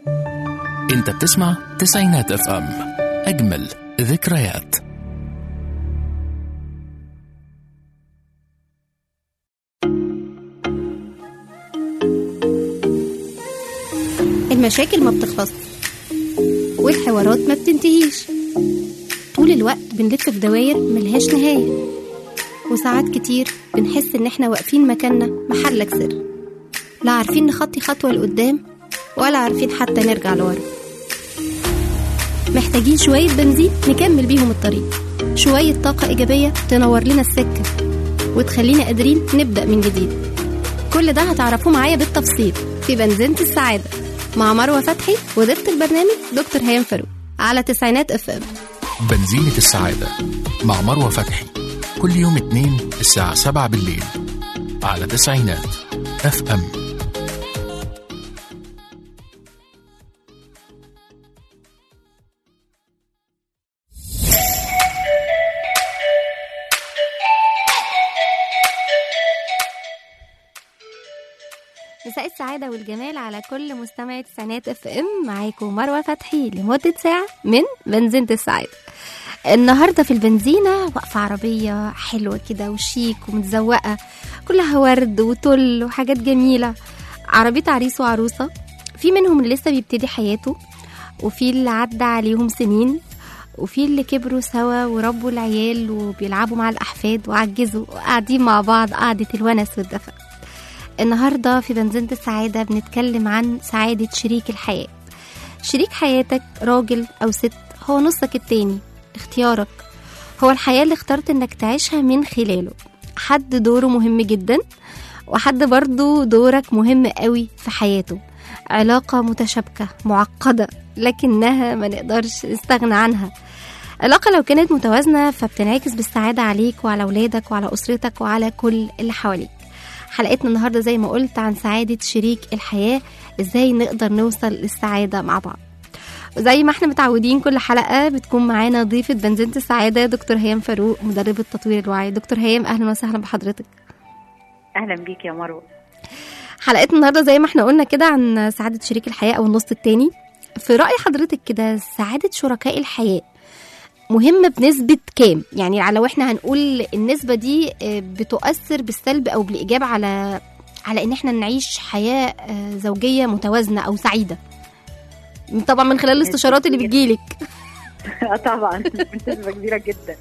انت بتسمع تسعينات اف ام، اجمل ذكريات. المشاكل ما بتخلص والحوارات ما بتنتهيش، طول الوقت بنلف في دواير ملهاش نهاية، وساعات كتير بنحس ان احنا واقفين مكاننا محلك سر، لا عارفين نخطي خطوة لقدام ولا عارفين حتى نرجع لورا. محتاجين شوية بنزين نكمل بيهم الطريق، شوية طاقة إيجابية تنور لنا السكة وتخلينا قادرين نبدأ من جديد. كل ده هتعرفوه معايا بالتفصيل في بنزينة السعادة مع مروة فتحي وضيفة البرنامج دكتور هيام فاروق على تسعينات اف ام. بنزينة السعادة مع مروة فتحي كل يوم اثنين الساعة 7 بالليل على تسعينات اف ام. مساء السعادة والجمال على كل مستمعي تسعينات اف ام. معاكم مروة فتحي لمدة ساعة من بنزينة السعادة. النهاردة في البنزينة واقفة عربية حلوة كده وشيك ومتزوقة، كلها ورد وطل وحاجات جميلة. عربية عريس وعروسة، في منهم اللي لسه بيبتدي حياته، وفي اللي عدى عليهم سنين، وفي اللي كبروا سوا وربوا العيال وبيلعبوا مع الأحفاد وعجزوا وقاعدين مع بعض قعدة الونس والدفء. النهاردة في بنزينة السعادة بنتكلم عن سعادة شريك الحياة. شريك حياتك راجل أو ست هو نصك التاني، اختيارك، هو الحياة اللي اخترت انك تعيشها من خلاله. حد دوره مهم جدا، وحد برضو دورك مهم قوي في حياته. علاقة متشابكة معقدة لكنها ما نقدرش نستغنى عنها. علاقة لو كانت متوازنة فبتنعكس بالسعادة عليك وعلى أولادك وعلى أسرتك وعلى كل اللي حواليك. حلقتنا النهاردة زي ما قلت عن سعادة شريك الحياة، ازاي نقدر نوصل للسعادة مع بعض. وزي ما احنا متعودين كل حلقة بتكون معانا ضيفة بنزينة السعادة دكتور هيام فاروق، مدربة تطوير الوعي. دكتور هيام أهلا وسهلا بحضرتك. أهلا بيك يا مروة. حلقتنا النهاردة زي ما احنا قلنا كده عن سعادة شريك الحياة أو النص التاني. في رأي حضرتك كده سعادة شركاء الحياة مهمة بنسبة كام؟ يعني لو احنا هنقول النسبة دي بتؤثر بالسلب أو بالإيجاب على إن احنا نعيش حياة زوجية متوازنة أو سعيدة، طبعا من خلال الاستشارات اللي بتجيلك. طبعا بنسبة كبيرة جدا.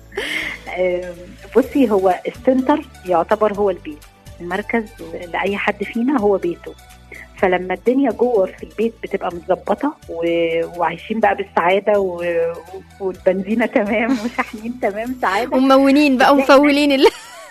بصي، هو السنتر يعتبر هو البيت، المركز لأي حد فينا هو بيته. فلما الدنيا جوه في البيت بتبقى متظبطه وعايشين بقى بالسعاده والبنزينه تمام وشاحنين تمام سعاده وممونين بقى ومفولين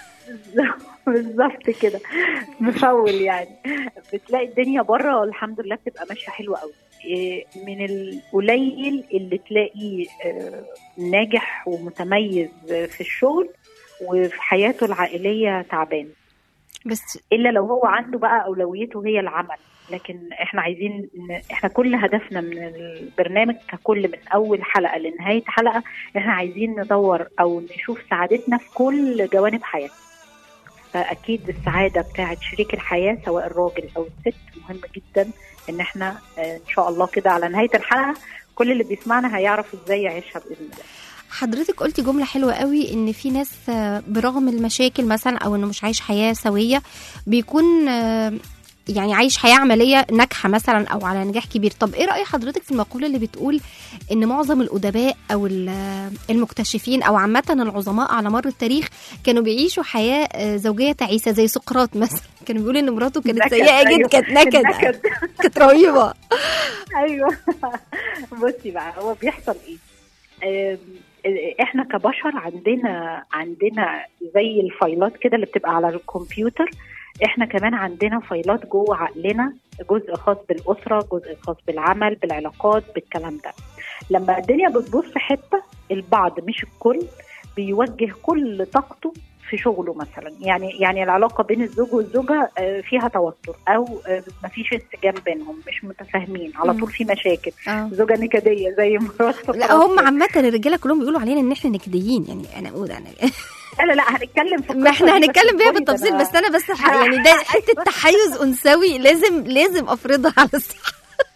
بالظبط كده، مفول يعني. بتلاقي الدنيا بره الحمد لله بتبقى ماشيه حلوه قوي. من القليل اللي تلاقي ناجح ومتميز في الشغل وفي حياته العائليه تعبان، بس الا لو هو عنده بقى اولويته هي العمل. لكن احنا عايزين، احنا كل هدفنا من البرنامج ككل من اول حلقه لنهايه حلقه، احنا عايزين ندور او نشوف سعادتنا في كل جوانب حياتنا. فاكيد السعاده بتاعه شريك الحياه سواء الراجل او الست مهمه جدا، ان احنا ان شاء الله كده على نهايه الحلقه كل اللي بيسمعنا هيعرف ازاي يعيشها باذن الله. حضرتك قلتي جملة حلوة قوي، ان في ناس برغم المشاكل مثلا او انه مش عايش حياة سوية بيكون يعني عايش حياة عملية ناجحة مثلا او على نجاح كبير. طب ايه رأي حضرتك في المقولة اللي بتقول ان معظم الادباء او المكتشفين او عامة العظماء على مر التاريخ كانوا بيعيشوا حياة زوجية تعيسة، زي سقراط مثلا كانوا بيقولوا ان مراته كانت سيئة جدا، كانت نكد، كانت رهيبة. ايوه. بصي بقى هو بيحصل ايه، احنا كبشر عندنا زي الفايلات كده اللي بتبقى على الكمبيوتر. احنا كمان عندنا فايلات جوه عقلنا، جزء خاص بالأسرة، جزء خاص بالعمل، بالعلاقات، بالكلام ده. لما الدنيا بتبص حتة، البعض مش الكل بيوجه كل طاقته في شغله مثلا. يعني العلاقة بين الزوج والزوجة فيها توتر او مفيش انسجام بينهم، مش متفاهمين، على طول في مشاكل. زوجة نكدية زي مرات. لا هم عامة الرجالة كلهم بيقولوا علينا ان احنا نكديين، يعني انا اقول لا هنتكلم في ما احنا هنتكلم بيها بالتفصيل، بس انا بس يعني ده حته تحيز انثوي لازم افرضها على الصحه.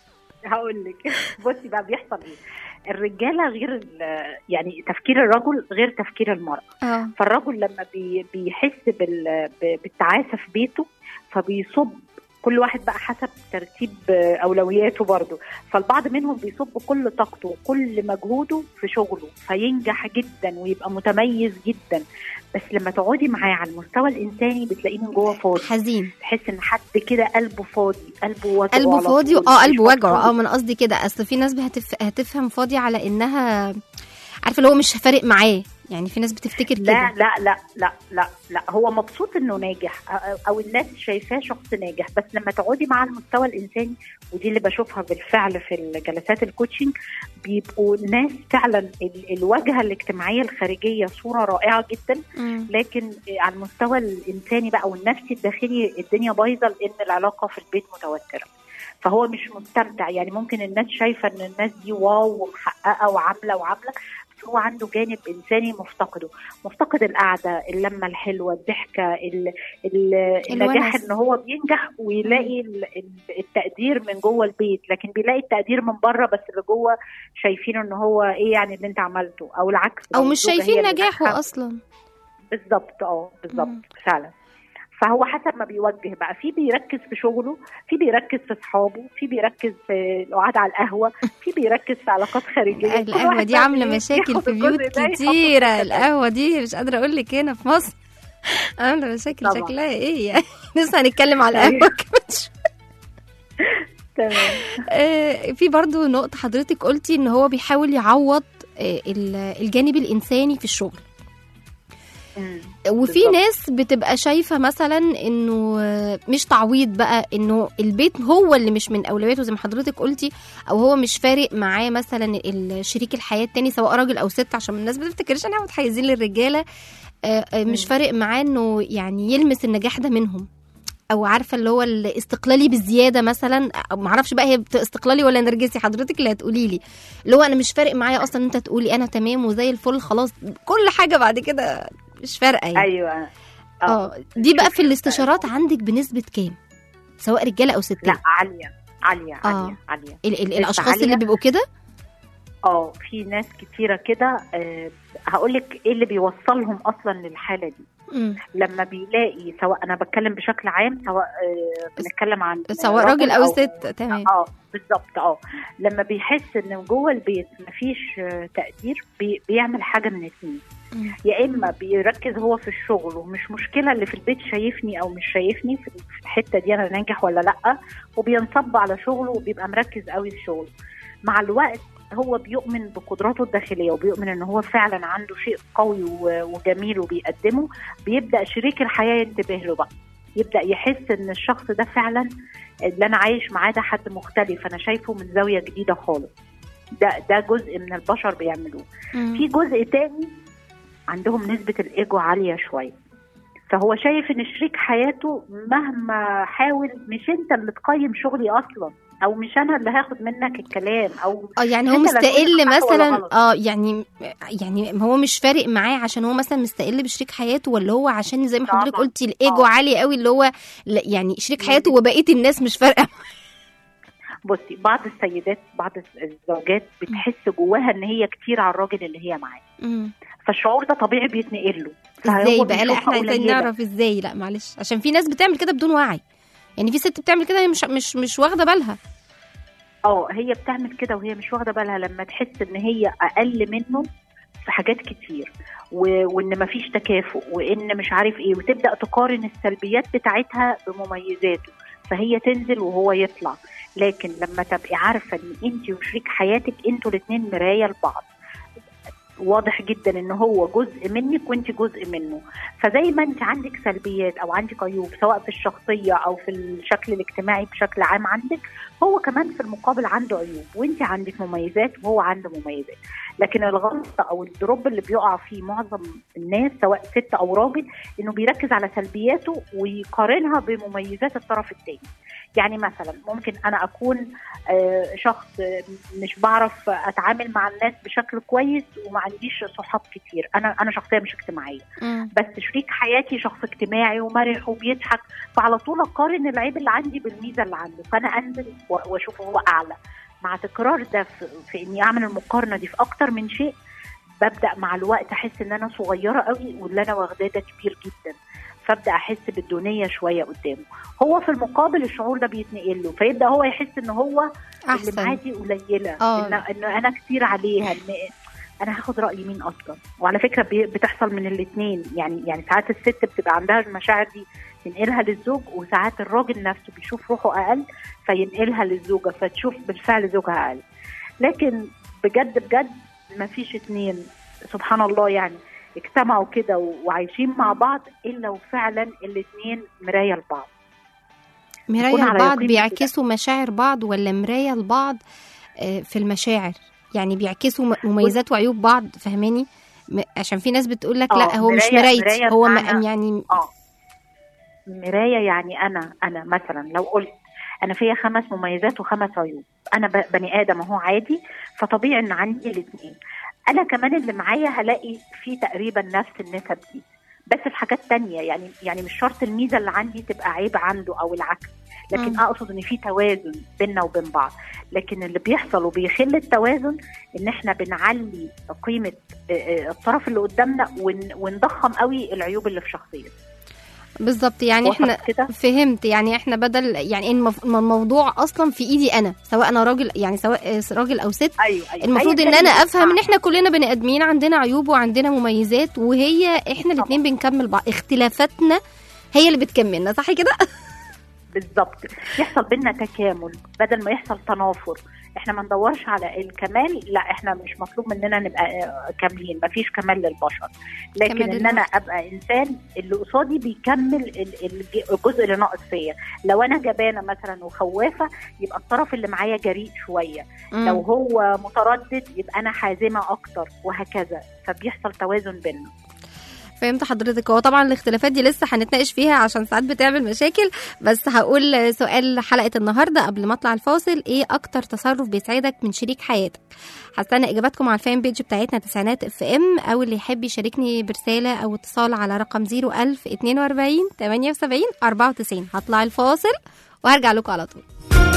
هقول لك. بصي بقى بيحصل ايه. الرجاله غير يعني تفكير الرجل غير تفكير المراه. فالرجل لما بيحس بالتعاسه في بيته فبيصب كل واحد بقى حسب ترتيب اولوياته برضه. فالبعض منهم بيصب كل طاقته وكل مجهوده في شغله فينجح جدا ويبقى متميز جدا. بس لما تقعدي معاه على المستوى الانساني بتلاقيه من جوه فاضي، حزين، تحس ان حد كده قلبه فاضي، قلبه فاضي. قلبه وجعه. من قصدي كده، اصل في ناس هتفهم فاضي على انها عارفه اللي هو مش فارق معاه. يعني في ناس بتفتكر كده. لا لا لا لا لا لا، هو مبسوط انه ناجح او الناس شايفاه شخص ناجح. بس لما تقعدي مع المستوى الانساني، ودي اللي بشوفها بالفعل في الجلسات الكوتشنج، بيبقوا ناس فعلا الواجهه الاجتماعيه الخارجيه صوره رائعه جدا، لكن على المستوى الانساني بقى والنفسي الداخلي الدنيا بايظه، لان العلاقه في البيت متوتره. فهو مش مستمتع. يعني ممكن الناس شايفه ان الناس دي واو ومحققه وعامله، هو عنده جانب إنساني مفتقده، مفتقد القعدة، اللمة الحلوة، الضحكة، النجاح، إن هو بينجح ويلاقي التقدير من جوه البيت، لكن بيلاقي التقدير من بره بس اللي جوه شايفينه إن هو إيه يعني اللي أنت عملته، أو العكس، أو مش شايفين نجاحه أصلا. بالظبط بالظبط فعلا. فهو حسب ما بيوجه بقى، في بيركز في شغله، في بيركز في اصحابه، في بيركز في القعده على القهوه، في بيركز في علاقات خارجيه. القهوه دي عامله مشاكل في بيوت كتيره. القهوه دي مش قادره اقول لك هنا في مصر عامله مشاكل طبعا. شكلها ايه يعني؟ لسه هنتكلم على القهوه كمان. تمام. في برضو نقطه حضرتك قلتي ان هو بيحاول يعوض الجانب الانساني في الشغل. وفي ناس بتبقى شايفة مثلا انه مش تعويض بقى، انه البيت هو اللي مش من اولوياته زي ما حضرتك قلتي، او هو مش فارق معاه مثلا الشريك الحياة التاني سواء راجل او ست، عشان الناس بتفتكرش انها متحيزين للرجالة. مش فارق معاه انه يعني يلمس النجاح ده منهم، او عارفة اللي هو الاستقلالي بالزيادة مثلا. معرفش بقى هي استقلالي ولا نرجسي، حضرتك اللي هتقولي لي. اللي هو انا مش فارق معايا اصلا انت تقولي انا تمام وزي الفل خلاص، كل حاجة بعد كده مش فارقه يعني. ايوه. دي بقى في الاستشارات عندك بنسبه كام، سواء رجاله او ستات؟ لا عاليه. الاشخاص اللي بيبقوا كده في ناس كتيره كده. هقولك ايه اللي بيوصلهم اصلا للحاله دي. لما بيلاقي، سواء انا بتكلم بشكل عام، سواء بنتكلم عن سواء راجل او ست. تمام. بالظبط. لما بيحس ان جوه البيت مفيش تقدير، بيعمل حاجه من اتنين. يا اما بيركز هو في الشغل ومش مشكله اللي في البيت شايفني او مش شايفني في الحته دي انا ناجح ولا لا، وبينصب على شغله وبيبقى مركز قوي في شغله. مع الوقت هو بيؤمن بقدراته الداخليه وبيؤمن ان هو فعلا عنده شيء قوي وجميل وبيقدمه. بيبدا شريك الحياه ينتبه له بقى، يبدا يحس ان الشخص ده فعلا اللي انا عايش معاه ده حد مختلف، انا شايفه من زاويه جديده خالص. ده جزء من البشر بيعملوه. في جزء تاني عندهم نسبة الإيجو عالية شوية، فهو شايف إن شريك حياته مهما حاول مش أنت اللي تقيم شغلي أصلا، أو مش أنا اللي هاخد منك الكلام، أو يعني هو مستقل مثلا. يعني هو مش فارق معاه عشان هو مثلا مستقل بشريك حياته، ولا هو عشان زي ما حضرتك قلتي الإيجو عالي قوي، اللي هو يعني شريك حياته وبقية الناس مش فارقة. بصي، بعض السيدات، بعض الزوجات بتحس جواها ان هي كتير على الراجل اللي هي معاه، فالشعور ده طبيعي بيتنقل له. ازاي بقى؟ لا احنا عايزين نعرف ازاي. لا معلش، عشان في ناس بتعمل كده بدون وعي. يعني في ست بتعمل كده هي مش واخده بالها. هي بتعمل كده وهي مش واخده بالها لما تحس ان هي اقل منه في حاجات كتير، وان مفيش تكافؤ، وان مش عارف ايه، وتبدا تقارن السلبيات بتاعتها بمميزاته، فهي تنزل وهو يطلع. لكن لما تبقي عارفه ان انت وشريك حياتك انتوا الاثنين مرايه لبعض، واضح جدا ان هو جزء منك وانت جزء منه، فزي ما انت عندك سلبيات او عندك عيوب سواء في الشخصيه او في الشكل الاجتماعي بشكل عام عندك، هو كمان في المقابل عنده عيوب، وانت عندك مميزات وهو عنده مميزات. لكن الغلط او الدروب اللي بيقع فيه معظم الناس سواء ست او راجل، انه بيركز على سلبياته ويقارنها بمميزات الطرف الثاني. يعني مثلا ممكن انا اكون شخص مش بعرف اتعامل مع الناس بشكل كويس وما عنديش صحاب كتير، انا شخصيه مش اجتماعيه، بس شريك حياتي شخص اجتماعي ومرح وبيضحك، فعلى طول اقارن العيب اللي عندي بالميزه اللي عنده، فانا انزل واشوفه هو اعلى، مع تكرار ده في اني اعمل المقارنه دي في اكتر من شيء، ببدا مع الوقت احس ان انا صغيره قوي واللي انا واخداه ده كبير جدا، فابدا احس بالدونيه شويه قدامه. هو في المقابل الشعور ده بيتنقل له، فيبدا هو يحس ان هو اللي معاه دي قليله، ان انا كتير عليها، ان انا هاخد راي مين اصلا. وعلى فكره بتحصل من الاثنين، يعني ساعات الست بتبقى عندها المشاعر دي تنقلها للزوج، وساعات الراجل نفسه بيشوف روحه اقل فينقلها للزوجه فتشوف بالفعل زوجها اقل. لكن بجد بجد ما فيش اتنين سبحان الله يعني اجتمعوا كده وعايشين مع بعض الا وفعلا الاتنين مرايه لبعض. مرايه لبعض بيعكسوا مشاعر بعض، ولا مرايه لبعض في المشاعر؟ يعني بيعكسوا مميزات وعيوب بعض، فهماني؟ عشان في ناس بتقول لك لا هو مش مرايتي، هو يعني مرايه. يعني انا مثلا لو قلت انا فيها 5 مميزات و5 عيوب، انا بني ادم اهو عادي، فطبيعي ان عندي الاثنين. انا كمان اللي معايا هلاقي فيه تقريبا نفس النسب دي، بس في حاجات تانية. يعني مش شرط الميزه اللي عندي تبقى عيب عنده او العكس، لكن اقصد ان في توازن بيننا وبين بعض. لكن اللي بيحصل وبيخل التوازن ان احنا بنعلي قيمه الطرف اللي قدامنا ونضخم قوي العيوب اللي في شخصيته. بالظبط. يعني احنا فهمت، يعني احنا بدل يعني الموضوع اصلا في ايدي انا، سواء انا راجل، يعني سواء راجل او ست. أيوة. المفروض ان انا افهم ان احنا كلنا بني ادمين، عندنا عيوب وعندنا مميزات، وهي احنا الاثنين بنكمل بعض، اختلافاتنا هي اللي بتكملنا، صح كده؟ بالظبط، يحصل بينا تكامل بدل ما يحصل تنافر. احنا ما ندورش على الكمال، لا احنا مش مطلوب مننا نبقى كاملين، مفيش كمال للبشر، لكن ان انا ابقى انسان اللي قصادي بيكمل الجزء اللي ناقص فيا. لو انا جبانه مثلا وخوافه يبقى الطرف اللي معايا جريء شويه، لو هو متردد يبقى انا حازمه اكتر، وهكذا، فبيحصل توازن بيننا. فهمت حضرتك. هو طبعا الاختلافات دي لسه هنتناقش فيها عشان ساعات بتعمل مشاكل، بس هقول سؤال حلقة النهاردة قبل ما اطلع الفاصل: ايه اكتر تصرف بيسعدك من شريك حياتك؟ هستنى اجاباتكم على الفان بيج بتاعتنا تسعينات FM، او اللي يحب يشاركني برسالة او اتصال على رقم 01000 42 78 94. هطلع الفاصل وهرجع لكم على طول.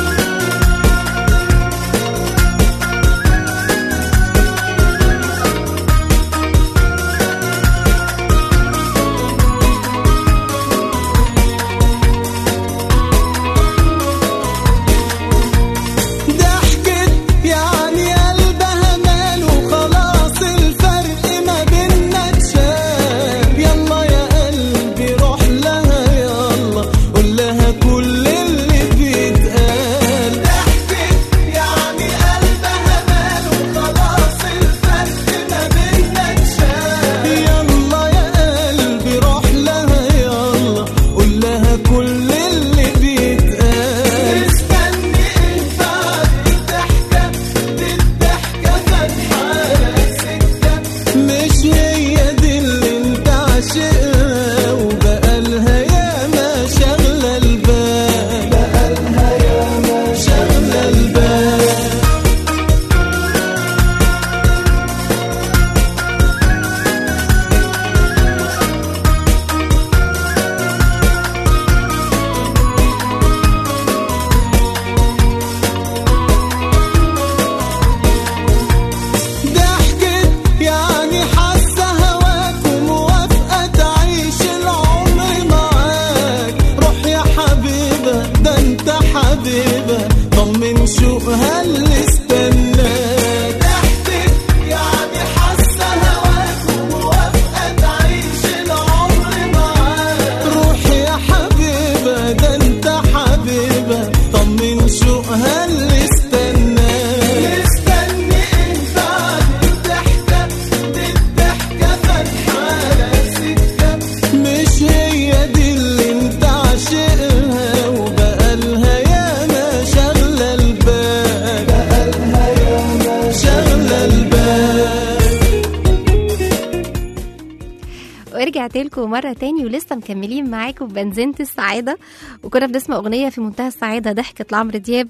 ورجعت لكم مرة تاني ولسه مكملين معاكم بنزينة السعادة، وكنا بنسمع أغنية في منتهى السعادة، ضحكة لعمرو دياب.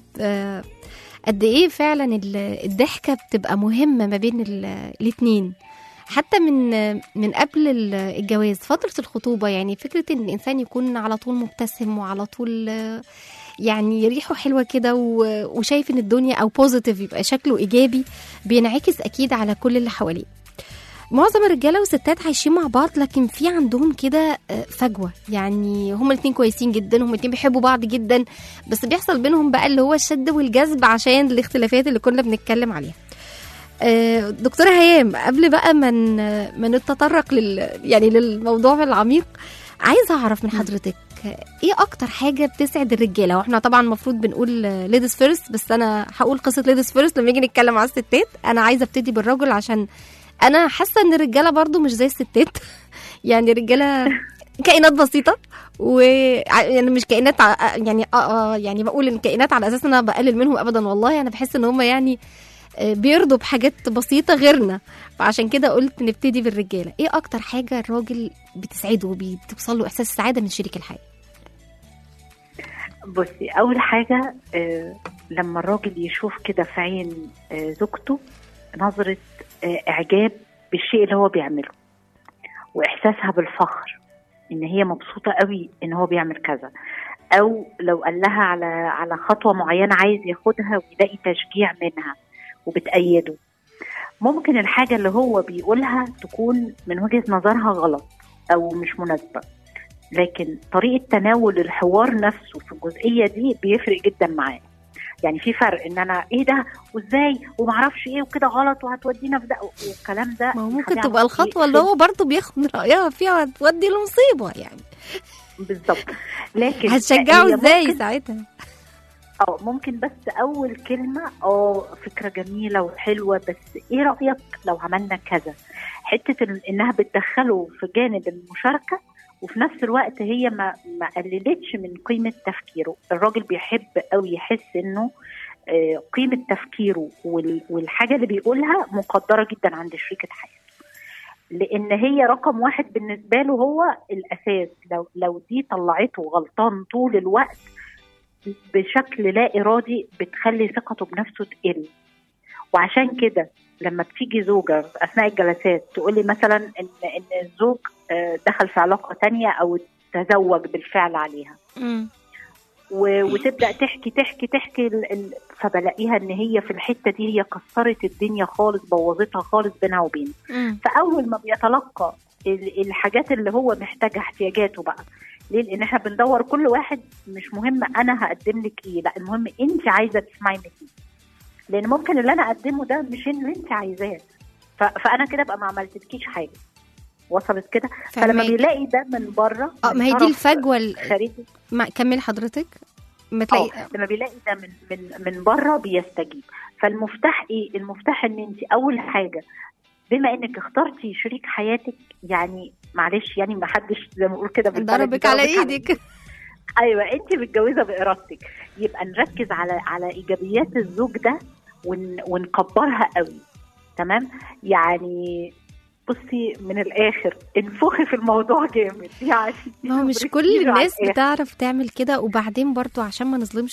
قد إيه فعلا الضحكة بتبقى مهمة ما بين الاتنين، حتى من قبل الجواز، فترة الخطوبة. يعني فكرة إن الإنسان يكون على طول مبتسم وعلى طول يعني ريحه حلوة كده وشايف ان الدنيا او بوزيتيف، يبقى شكله ايجابي، بينعكس اكيد على كل اللي حواليه. معظم الرجاله والستات عايشين مع بعض، لكن في عندهم كده فجوه، يعني هما الاتنين كويسين جدا، هما الاتنين بيحبوا بعض جدا، بس بيحصل بينهم بقى اللي هو الشد والجذب عشان الاختلافات اللي كنا بنتكلم عليها. دكتورة هيام، قبل بقى ما نتطرق يعني للموضوع العميق، عايزه اعرف من حضرتك ايه اكتر حاجه بتسعد الرجاله؟ واحنا طبعا المفروض بنقول ليديز فيرست، بس انا هقول قصه ليديز فيرست لما نيجي نتكلم على الستات. انا عايزه ابتدي بالرجل، عشان انا حاسه ان الرجاله برضو مش زي الستات. يعني الرجاله كائنات بسيطه، ويعني مش كائنات يعني يعني بقول ان كائنات على اساس ان انا بقلل منهم ابدا، والله انا بحس ان هم يعني بيرضوا بحاجات بسيطه غيرنا. فعشان كده قلت نبتدي بالرجاله. ايه اكتر حاجه الراجل بتسعده وبتوصل له احساس السعاده من شريك الحياه؟ بصي، اول حاجه لما الراجل يشوف كده في عين زوجته نظره اعجاب بالشيء اللي هو بيعمله، واحساسها بالفخر ان هي مبسوطه قوي ان هو بيعمل كذا، او لو قال لها على خطوه معينه عايز ياخدها ويلاقي تشجيع منها وبتأيده. ممكن الحاجه اللي هو بيقولها تكون من وجهه نظرها غلط او مش مناسبه، لكن طريقه تناول الحوار نفسه في الجزئيه دي بيفرق جدا معاه. يعني في فرق ان انا ايه ده وازاي ومعرفش ايه وكده غلط وهتودينا في ده والكلام ده. ما ممكن تبقى الخطوه اللي هو برضه بياخد رايها فيها تودي لمصيبه يعني. بالظبط. لكن هتشجعه ازاي ساعتها؟ ممكن بس اول كلمه فكره جميله وحلوه، بس ايه رايك لو عملنا كذا؟ حته انها بتدخله في جانب المشاركه، وفي نفس الوقت هي ما قللتش من قيمه تفكيره. الراجل بيحب قوي يحس انه قيمه تفكيره والحاجه اللي بيقولها مقدره جدا عند شريكه حياته، لان هي رقم واحد بالنسبه له، هو الاساس. لو دي طلعته غلطان طول الوقت بشكل لا ارادي بتخلي ثقته بنفسه تقل. وعشان كده لما بتيجي زوجه اثناء الجلسات تقول لي مثلا ان الزوج دخل في علاقه تانية او تزوج بالفعل عليها، وتبدا تحكي فبلاقيها ان هي في الحته دي هي كسرت الدنيا خالص، بوظتها خالص بينها وبينه. فاول ما بيتلقى الحاجات اللي هو محتاجها، احتياجاته بقى، ليه؟ لان احنا بندور كل واحد، مش مهم انا هقدم لك ايه، لا المهم انت عايزه تسمعي مني، لان ممكن اللي انا اقدمه ده مش اللي انت عايزاه، فانا كده بقى ما عملتلكيش حاجه. وصلت كده؟ فلما بيلاقي ده من بره، ما هي دي الفجوه الخارجي. كمل حضرتك. ما تلاقي لما بيلاقي ده من بره بيستجيب. فالمفتاح ايه؟ المفتاح ان انت اول حاجه بما انك اخترتي شريك حياتك، يعني معلش يعني ما حدش زي ما بقول كده ضربك على ايدك. ايوه، انت متجوزه بارادتك، يبقى نركز على ايجابيات الزوج ده ونكبرها قوي. تمام؟ يعني بصي من الاخر انفخي في الموضوع جامد يعني. ما هو مش كل الناس بتعرف تعمل كده. وبعدين برضو عشان ما نظلمش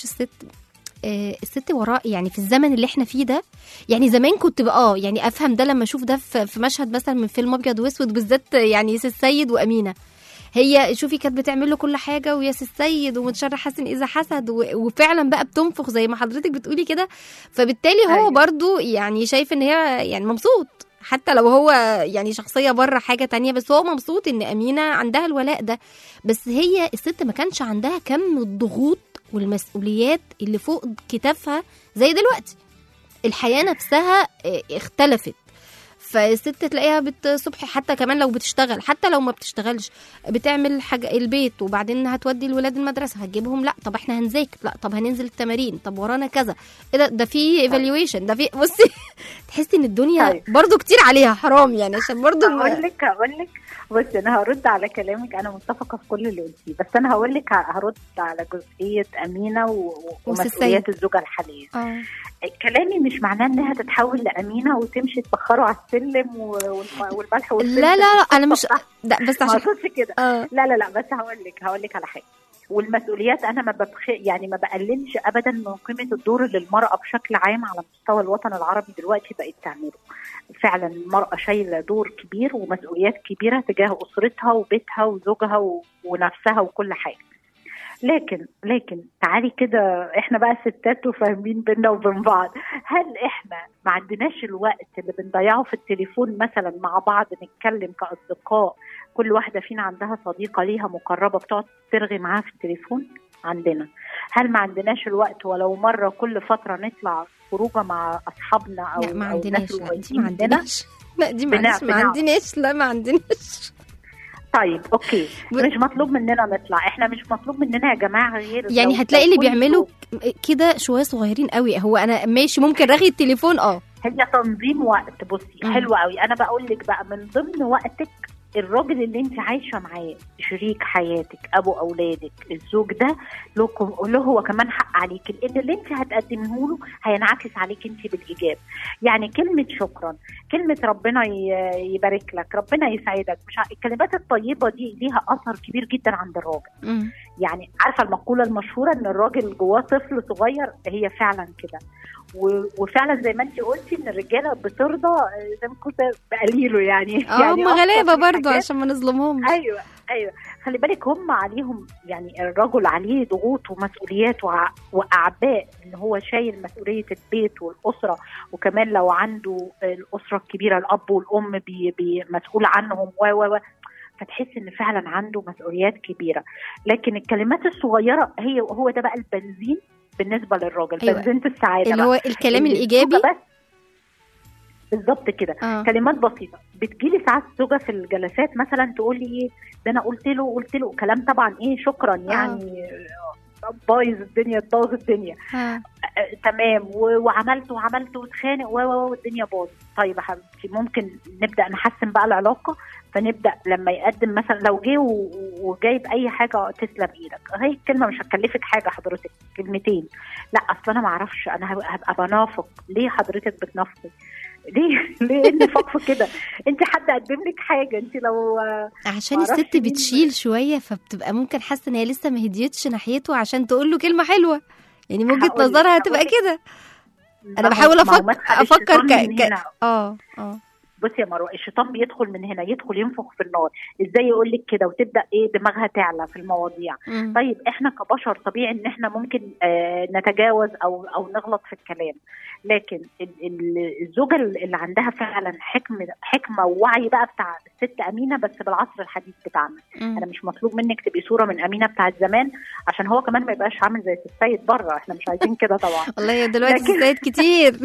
الست وراء، يعني في الزمن اللي احنا فيه ده، يعني زمان كنت بقى يعني افهم ده لما اشوف ده في مشهد مثلا من فيلم ابيض واسود، بالذات يعني ياس السيد وامينه. هي شوفي كانت بتعمل له كل حاجه، وياس السيد ومتشرح حسن اذا حسد، وفعلا بقى بتنفخ زي ما حضرتك بتقولي كده. فبالتالي هو برضو يعني شايف ان هي يعني مبسوط، حتى لو هو يعني شخصيه بره حاجه تانية، بس هو مبسوط ان امينه عندها الولاء ده. بس هي الست ما كانش عندها كم الضغوط والمسؤوليات اللي فوق كتافها زي دلوقتي. الحياه نفسها اختلفت. فالست تلاقيها الصبح حتى كمان لو بتشتغل، حتى لو ما بتشتغلش بتعمل حاجه البيت، وبعدين هتودي الولاد المدرسه، هتجيبهم، لا طب احنا هنذاكر، لا طب هننزل التمارين، طب ورانا كذا، ايه ده في ايفالويشن، ده في بصي تحسي ان الدنيا برضو كتير عليها حرام يعني. عشان برضو هقول لك بس انا هرد على كلامك، انا متفقه في كل اللي قلتيه، بس انا هقول لك هرد على جزئيه امينه ومسؤوليات الزوجه الحاليه. كلامي مش معناه انها تتحول لامينه وتمشي تبخره على السلم والملح والفلفل. لا انا مش بس عشان كده. لا بس هقول لك على حاجه. والمسؤوليات انا يعني ما بقللش ابدا من قيمه الدور اللي المراه بشكل عام على مستوى الوطن العربي دلوقتي بقت تعمله. فعلا المراه شايله دور كبير ومسؤوليات كبيره تجاه اسرتها وبيتها وزوجها ونفسها وكل حاجه. لكن تعالي كده، احنا بقى ستات وفاهمين بينا وبين بعض. هل احنا ما عندناش الوقت اللي بنضيعه في التليفون مثلا مع بعض نتكلم كأصدقاء؟ كل واحدة فينا عندها صديقة ليها مقربة بتقعد ترغي معاها في التليفون عندنا. هل ما عندناش الوقت ولو مرة كل فترة نطلع خروجة مع أصحابنا أو لا ما أو عندناش، الناس لا دي القريبين ما مننا؟ عندناش، لا دي معلش ما بنعرف. عندناش، لا ما عندناش. طيب اوكي، مش مطلوب مننا نطلع، احنا مش مطلوب مننا يا جماعه غير يعني هتلاقي اللي بيعملوا كده شويه صغيرين قوي. هو انا ماشي ممكن رغي التليفون هي تنظيم وقت. بصي حلو قوي. انا بقول لك بقى من ضمن وقتك الراجل اللي انت عايشه معاه، شريك حياتك، ابو اولادك، الزوج ده له هو كمان حق عليك، لان اللي انت هتقدميه له هينعكس عليك انت بالايجاب. يعني كلمه شكرا، كلمه ربنا يبارك لك، ربنا يسعدك، مش الكلمات الطيبه دي ليها اثر كبير جدا عند الراجل. يعني عارفه المقوله المشهوره ان الراجل جواه طفل صغير، هي فعلا كده. وفعلا زي ما انت قلتي ان الرجاله بترضى زي ما كنت بقليله يعني هم غلابه برضه عشان ما نظلمهمش. ايوه خلي بالك، هم عليهم يعني الرجل عليه ضغوط ومسؤوليات واعباء، ان هو شايل مسؤوليه البيت والاسره، وكمان لو عنده الاسره الكبيره الاب والام مسؤول عنهم و فتحس ان فعلا عنده مسؤوليات كبيره. لكن الكلمات الصغيره هو ده بقى البنزين بالنسبه للراجل. أيوة. بنزينة السعاده اللي هو الكلام الايجابي بالظبط كده. كلمات بسيطه. بتجيلي ساعات زوجه في الجلسات مثلا تقول لي ايه ده، انا قلت له كلام طبعا ايه شكرا يعني بايظ الدنيا، تبوظ الدنيا تمام، وعملت واتخانق والدنيا باظت. طيب يا حبيبتي ممكن نبدا نحسن بقى العلاقه، فنبدا لما يقدم مثلا لو جه وجايب اي حاجه تسلم ايدك، هي الكلمه مش هتكلفك حاجه حضرتك، كلمتين. لا اصل انا ما اعرفش، انا هبقى بنافق. ليه حضرتك بتنافقي؟ ليه نفق كده؟ انت حد قدم لك حاجه؟ انت لو عشان الست بتشيل شويه، فبتبقى ممكن حاسه ان هي لسه ما هديتش ناحيته عشان تقول له كلمه حلوه، يعني وجهه نظرها هتبقى كده. انا بحاول افكر بصي يا مروه، الشيطان بيدخل من هنا، يدخل ينفخ في النار. ازاي يقول لك كده؟ وتبدا دماغها تعلى في المواضيع. طيب احنا كبشر طبيعي ان احنا ممكن نتجاوز او نغلط في الكلام، لكن الزوجه اللي عندها فعلا حكمه ووعي بقى بتاع الست امينه، بس بالعصر الحديث بتاعنا. انا مش مطلوب منك تبقي صوره من امينه بتاعت زمان، عشان هو كمان ما يبقاش عامل زي السيد بره. احنا مش عايزين كده طبعا. والله دلوقتي السيد كتير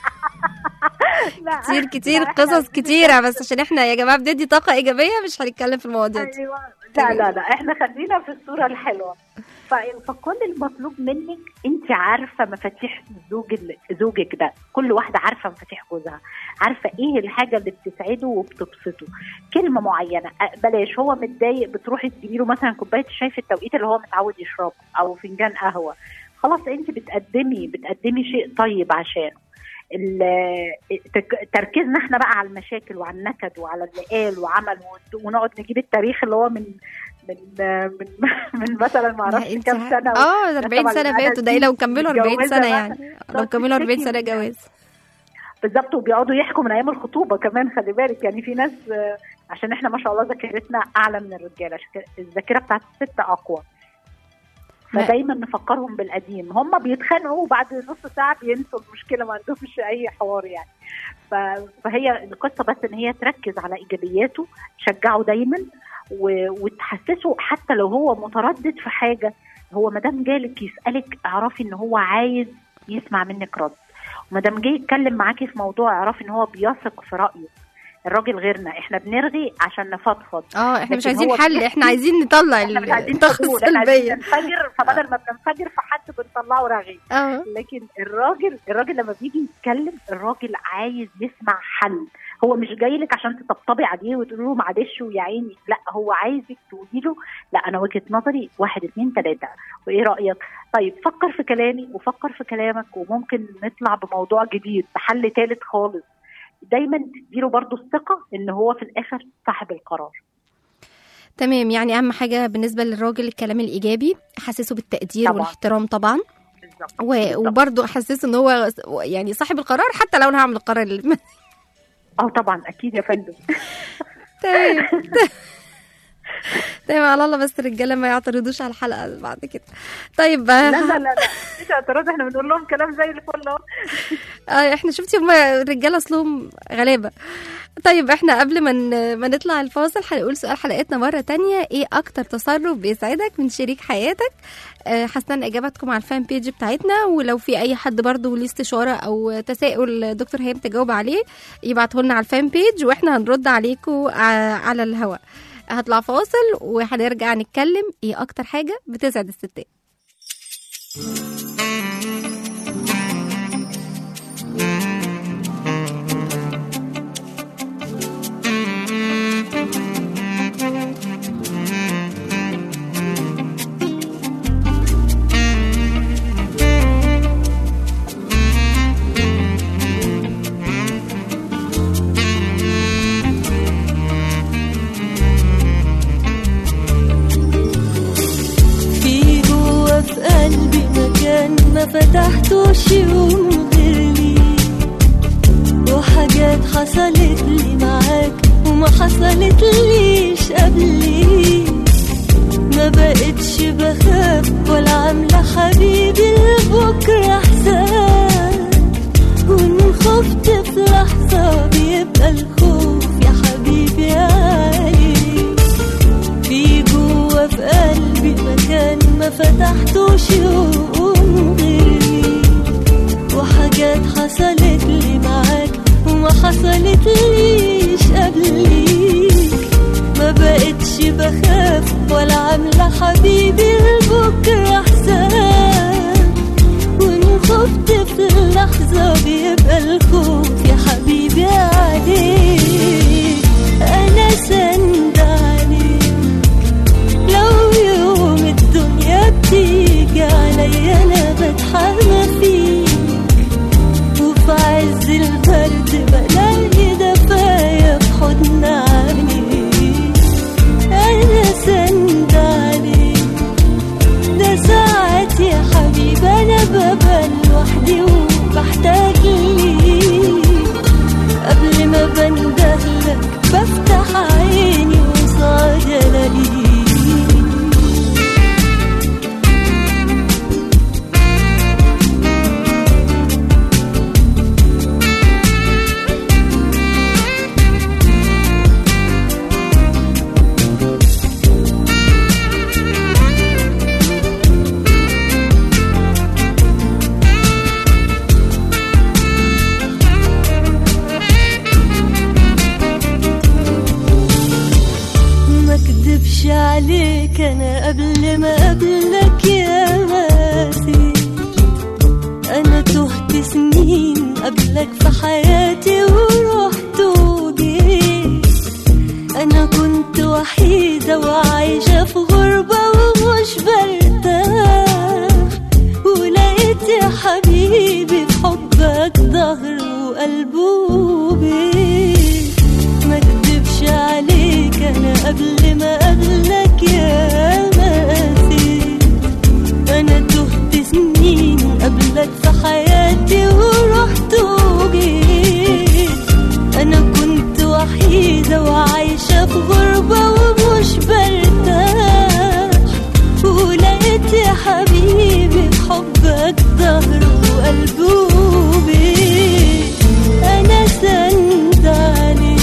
كتير قصص كتيرة، بس عشان احنا يا جماعة بندي طاقة إيجابية مش هنتكلم في المواضيع دي. أيوة. لا احنا خلينا في الصورة الحلوة. فكل المطلوب منك انت عارفة مفاتيح زوجك ده. كل واحدة عارفة مفاتيح جوزها، عارفة ايه الحاجة اللي بتسعده وبتبسطه. كلمة معينة، بلاش هو متضايق بتروحي تجيبي له مثلا كوباية الشاي في التوقيت اللي هو متعود يشربه، او فنجان قهوة. خلاص انت بتقدمي شيء طيب عشانه. تركيزنا احنا بقى على المشاكل وعلى النكد وعلى اللي قال وعمل، ونقعد نجيب التاريخ اللي هو من مثلا ما اعرفش كام سنه 40 سنه فاتوا. ده لو كملوا 40 سنه يعني لو كملوا 40 سنه جواز بالظبط. وبيقعدوا يحكوا من ايام الخطوبه كمان، خلي بالك. يعني في ناس عشان احنا ما شاء الله ذاكرتنا اعلى من الرجاله، الذاكره بتاعت الست اقوى، فدايما نفكرهم بالقديم. هم بيتخانقوا وبعد نص ساعه بينسوا المشكله، ما عندهمش اي حوار يعني. فهي القصه بس ان هي تركز على ايجابياته، تشجعه دايما وتحسسه حتى لو هو متردد في حاجه. هو ما دام جالك يسالك اعرفي ان هو عايز يسمع منك رد، وما دام جاي يتكلم معاكي في موضوع اعرفي ان هو بيثق في رايه. الراجل غيرنا احنا بنرغي عشان نفضفض، احنا مش عايزين حل، احنا عايزين نطلع الطاقه السلبيه. بننفجر، فبدل ما بننفجر في حد بنطلعه رغي. لكن الراجل لما بيجي يتكلم، الراجل عايز يسمع حل. هو مش جاي لك عشان تطبطبي عليه وتقولي له معلش ويا عيني، لا هو عايزك تقولي له لا انا وجهه نظري 1 2 3 وايه رايك؟ طيب فكر في كلامي وفكر في كلامك، وممكن نطلع بموضوع جديد بحل ثالث خالص. دايما تديله برضو الثقة ان هو في الاخر صاحب القرار. تمام. يعني اهم حاجة بالنسبة للراجل الكلام الايجابي، احسسه بالتقدير طبعا. والاحترام طبعا. وبرضو احسسه ان هو يعني صاحب القرار، حتى لو انا هعمل القرار اللي طبعا اكيد يا فندم. تمام. دايما على الله، بس الرجاله ما يعترضوش على الحلقه بعد كده. طيب لا لا لا لا مش اعتراض، احنا بنقول لهم كلام زي الفل اهو. احنا شفتي هم الرجاله اصلهم غلابه. طيب احنا قبل ما نطلع الفاصل هنقول سؤال حلقتنا مره تانية: ايه اكتر تصرف بيسعدك من شريك حياتك؟ هستنى اجاباتكم على الفان بيج بتاعتنا، ولو في اي حد برضو ليه استشاره او تساؤل دكتور هيام تجاوب عليه يبعته لنا على الفان بيج واحنا هنرد عليكم على الهواء. هطلع فاصل وهنرجع نتكلم ايه اكتر حاجه بتسعد الستات. ما فتحتوش يوم غيرني، وحاجات حصلت لي معاك وما حصلت ليش قبلي. ما بقتش بخاف ولا عاملة حبيبي لبكرة حساب، وإن خفت في لحظة بيبقى الخوف يا حبيبي عالي. في جوا في قلبي مكان ما فتحتوش يوم غيري، وحاجات حصلت لي معاك وما حصلت ليش قبليك. ما بقتش بخاف ولا عاملة حبيبي لبكرة حساب، وإن خفت في اللحظة بيبقى الخوف يا حبيبي عليك. أنا سند عليك لو يوم الدنيا بتيجي عليا، أنا بتحمى فيك وفي عز البرد بلاقي دفايا في حضن عينيك. أنا سند عليك، ده ساعات يا حبيبي أنا ببقى لوحدي وبحتاج ليك. قبل ما بندهلك بفتح عيني وصعد ألاقيك. عليك أنا قبل ما قبلك يا ماسي، أنا تهت سنين قبلك في حياتي ورحت وجيت. أنا كنت وحيدة وعايشة في غربة ومش برتاح، ولقيت يا حبيبي في حبك ظهر وقلب وبيت. ما اكدبش عليك أنا قبل ما قبلك يا ماسي، أنا تهت سنين قبلك في حياتي ورحت وجيت. أنا كنت وحيدة وعايشة في غربة ومش برتاح، ولقيت يا حبيبي في حبك ظهر وقلب وبيت. أنا سند عليك.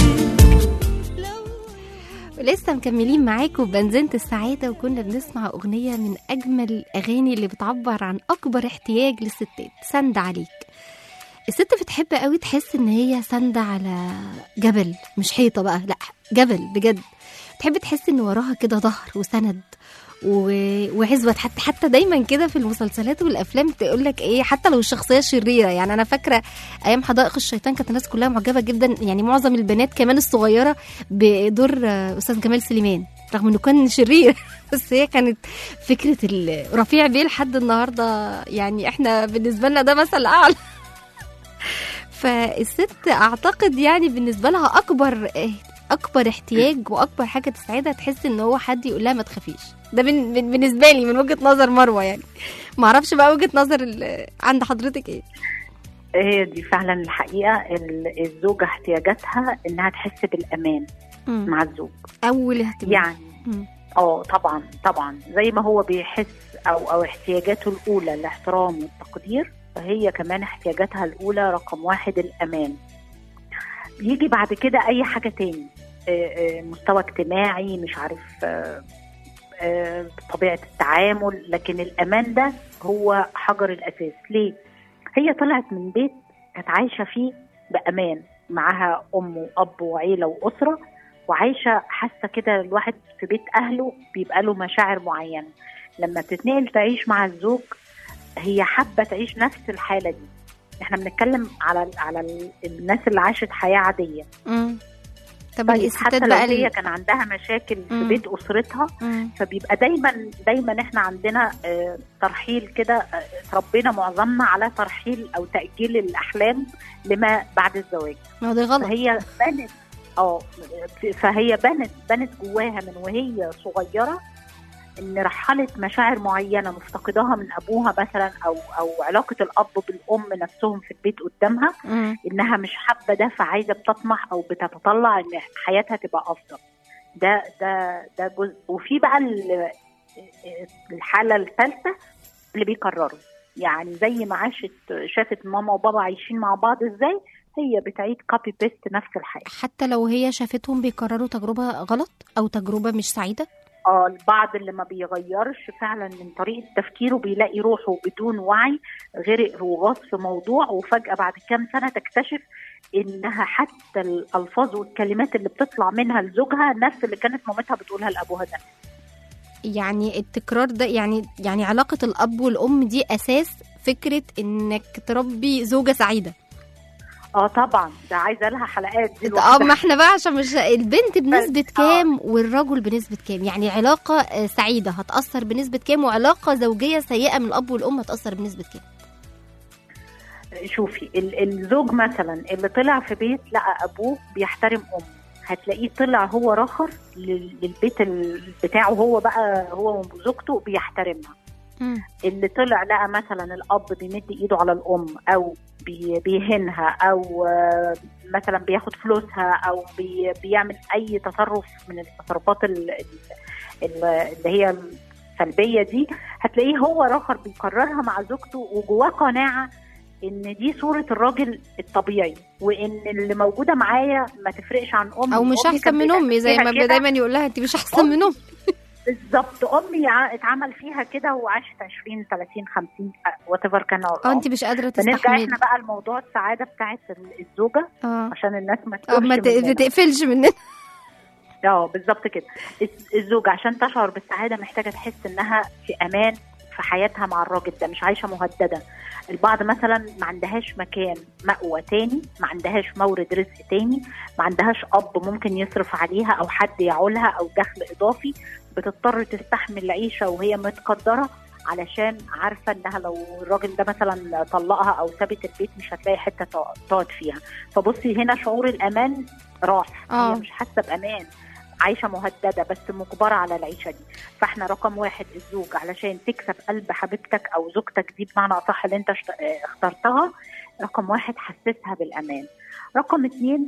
لسه مكملين معاكم بنزينة السعادة، وكنا بنسمع أغنية من أجمل الأغاني اللي بتعبر عن أكبر احتياج للستات، سند عليك. الست بتحب قوي تحس إن هي سند على جبل، مش حيطة بقى، لأ جبل بجد. تحب تحس إن وراها كده ظهر وسند وعزوة. حتى دايما كده في المسلسلات والافلام تقولك ايه، حتى لو الشخصيه شريره. يعني انا فاكره ايام حدائق الشيطان كانت الناس كلها معجبه جدا، يعني معظم البنات كمان الصغيره بدور استاذ جمال سليمان رغم انه كان شرير بس هي كانت فكره رفيع بيه لحد النهارده، يعني احنا بالنسبه لنا ده مثل اعلى. فالست اعتقد يعني بالنسبه لها اكبر احتياج واكبر حاجه تسعدها تحس ان هو حد يقول لها ما تخافيش. ده بالنسبه لي من وجهه نظر مروه، يعني ما اعرفش بقى وجهه نظر عند حضرتك ايه. هي دي فعلا الحقيقه، الزوجه احتياجاتها انها تحس بالامان مع الزوج. اول اهتمام طبعا طبعا، زي ما هو بيحس او احتياجاته الاولى الاحترام والتقدير، فهي كمان احتياجاتها الاولى رقم 1 الامان. يجي بعد كده اي حاجه تاني، مستوى اجتماعي، مش عارف، طبيعه التعامل، لكن الامان ده هو حجر الاساس. ليه؟ هي طلعت من بيت كانت عايشه فيه بامان، معاها ام واب وعيله واسره، وعايشه حاسه كده. الواحد في بيت اهله بيبقى له مشاعر معينه، لما تتنقل تعيش مع الزوج هي حابه تعيش نفس الحاله دي. احنا بنتكلم على الناس اللي عاشت حياه عاديه. طب حتى لو هي كان عندها مشاكل في بيت اسرتها، فبيبقى دايما احنا عندنا ترحيل كده، تربينا معظمنا على ترحيل او تاجيل الاحلام لما بعد الزواج. ده غلط. فهي بنت جواها من وهي صغيره ان رحلت مشاعر معينه مفتقداها من ابوها مثلا، او علاقه الاب بالام نفسهم في البيت قدامها، انها مش حابه ده، فعايزه بتطمح او بتتطلع ان حياتها تبقى افضل. ده جزء. وفي بقى الحاله الثالثه اللي بيكرروا، يعني زي ما شافت ماما وبابا عايشين مع بعض ازاي، هي بتعيد كوبي بيست نفس الحاجه، حتى لو هي شافتهم بيكرروا تجربه غلط او تجربه مش سعيده. البعض اللي ما بيغيرش فعلا من طريقه تفكيره بيلاقي روحه بدون وعي غرق وغاص في موضوع، وفجاه بعد كام سنه تكتشف انها حتى الالفاظ والكلمات اللي بتطلع منها لزوجها نفس اللي كانت مامتها بتقولها لابوها ده. يعني التكرار ده، يعني علاقه الاب والام دي اساس فكره انك تربي زوجه سعيده. طبعا ده عايزه لها حلقات دي. ما احنا بقى عشان مش البنت بنسبه كام والرجل بنسبه كام، يعني علاقه سعيده هتاثر بنسبه كام، وعلاقه زوجيه سيئه من الاب والام هتاثر بنسبه كام. شوفي الزوج مثلا اللي طلع في بيت لقى ابوه بيحترم امه، هتلاقيه طلع هو راخر للبيت بتاعه، هو بقى هو وزوجته بيحترمها. اللي طلع لقى مثلا الاب بيمد ايده على الام، او بيهنها، او مثلا بياخد فلوسها، او بيعمل اي تصرف من التصرفات اللي هي السلبيه دي، هتلاقيه هو راخر بيكررها مع زوجته، وجواه قناعه ان دي صوره الراجل الطبيعي، وان اللي موجوده معايا ما تفرقش عن امي، او مش احسن من امي، زي ما دايما يقول لها انت مش احسن من امي. بالظبط، امي اتعمل فيها كده وعاشت 20 30 50 واتيفر كان. انت مش قادره تستحملي. نرجع احنا بقى لموضوع السعاده بتاعت الزوجه، عشان الناس ما تقفلش مننا. بالظبط كده. الزوجه عشان تشعر بالسعاده محتاجه تحس انها في امان في حياتها مع الراجل ده، مش عايشه مهدده. البعض مثلا ما عندهاش مكان مأوى تاني، ما عندهاش مورد رزق تاني، ما عندهاش اب ممكن يصرف عليها او حد يعولها او دخل اضافي، بتضطر تستحمل العيشه وهي متقدره، علشان عارفه انها لو الراجل ده مثلا طلقها او سابت البيت مش هتلاقي حته تقعد فيها. فبصي هنا شعور الامان راح، هي مش حاسه بامان، عايشه مهدده بس مجبره على العيشه دي. فاحنا رقم 1 الزوج، علشان تكسب قلب حبيبتك او زوجتك دي بمعنى اصح اللي انت اخترتها، رقم 1 حسسها بالامان. رقم 2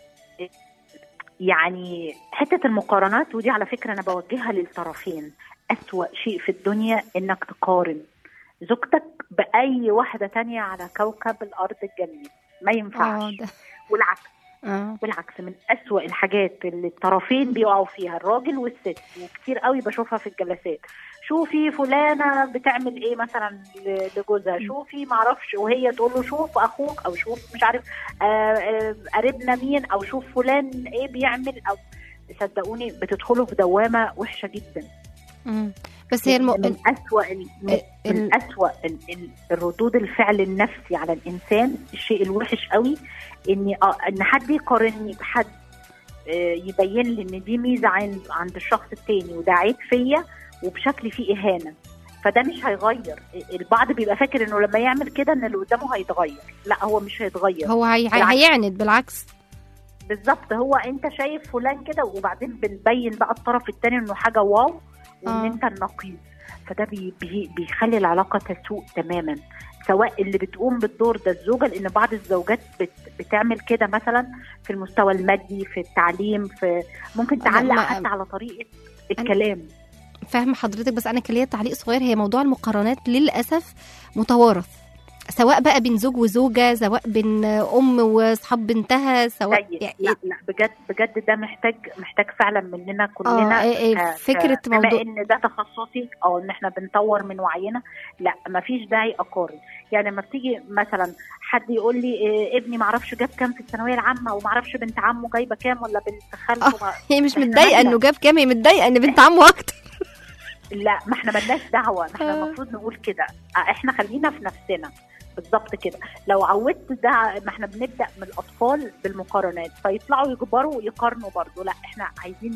يعني حته المقارنات، ودي على فكره انا بوجهها للطرفين. أسوأ شيء في الدنيا انك تقارن زوجتك باي واحده تانية على كوكب الارض الجميل، ما ينفعش. والعكس من أسوأ الحاجات اللي الطرفين بيقعوا فيها، الراجل والست، وكتير قوي بشوفها في الجلسات. شوفي فلانة بتعمل ايه مثلا لجوزها، شوفي معرفش، وهي تقول له شوف اخوك، او شوف مش عارف قريبنا مين، او شوف فلان ايه بيعمل. او صدقوني بتدخلوا في دوامة وحشة جدا. بس هي من أسوأ الردود الفعل النفسي على الإنسان، الشيء الوحش قوي ان حد يقارنني بحد، يبين لي ان دي ميزه عند الشخص التاني وده عيب فيا وبشكل فيه اهانه. فده مش هيغير. البعض بيبقى فاكر انه لما يعمل كده ان اللي قدامه هيتغير. لا، هو مش هيتغير، هو هيعند بالعكس. بالظبط. هو انت شايف فلان كده، وبعدين بنبين بقى الطرف التاني انه حاجه واو، وان انت النقيض. فده بيخلي العلاقه تسوء تماما، سواء اللي بتقوم بالدور ده الزوجه، لان بعض الزوجات بتعمل كده مثلا في المستوى المادي، في التعليم، في ممكن تعلق حتى على طريقه الكلام. فاهمه حضرتك، بس انا كان ليا تعليق صغير. هي موضوع المقارنات للاسف متوارث، سواء بقى بين زوج وزوجه، سواء بين ام واصحاب بنتها، سواء يعني لا بجد ده محتاج فعلا مننا كلنا. فكره موضوع بما ان ده تخصصي او ان احنا بنطور من وعينا، لا مفيش داعي اقارن. يعني لما بتيجي مثلا حد يقول لي ابني معرفش جاب كام في الثانويه العامه، ومعرفش بنت عمه جايبه كام، ولا بنت خالته هي مش متضايقه انه جاب كام، هي متضايقه ان بنت عمه اكتر. لا ما احنا ملناش دعوه، احنا المفروض نقول كده، احنا خلينا في نفسنا بالظبط كده. لو عودت ده، ما احنا بنبدا من الاطفال بالمقارنات فيطلعوا يكبروا ويقارنوا برضو. لا احنا عايزين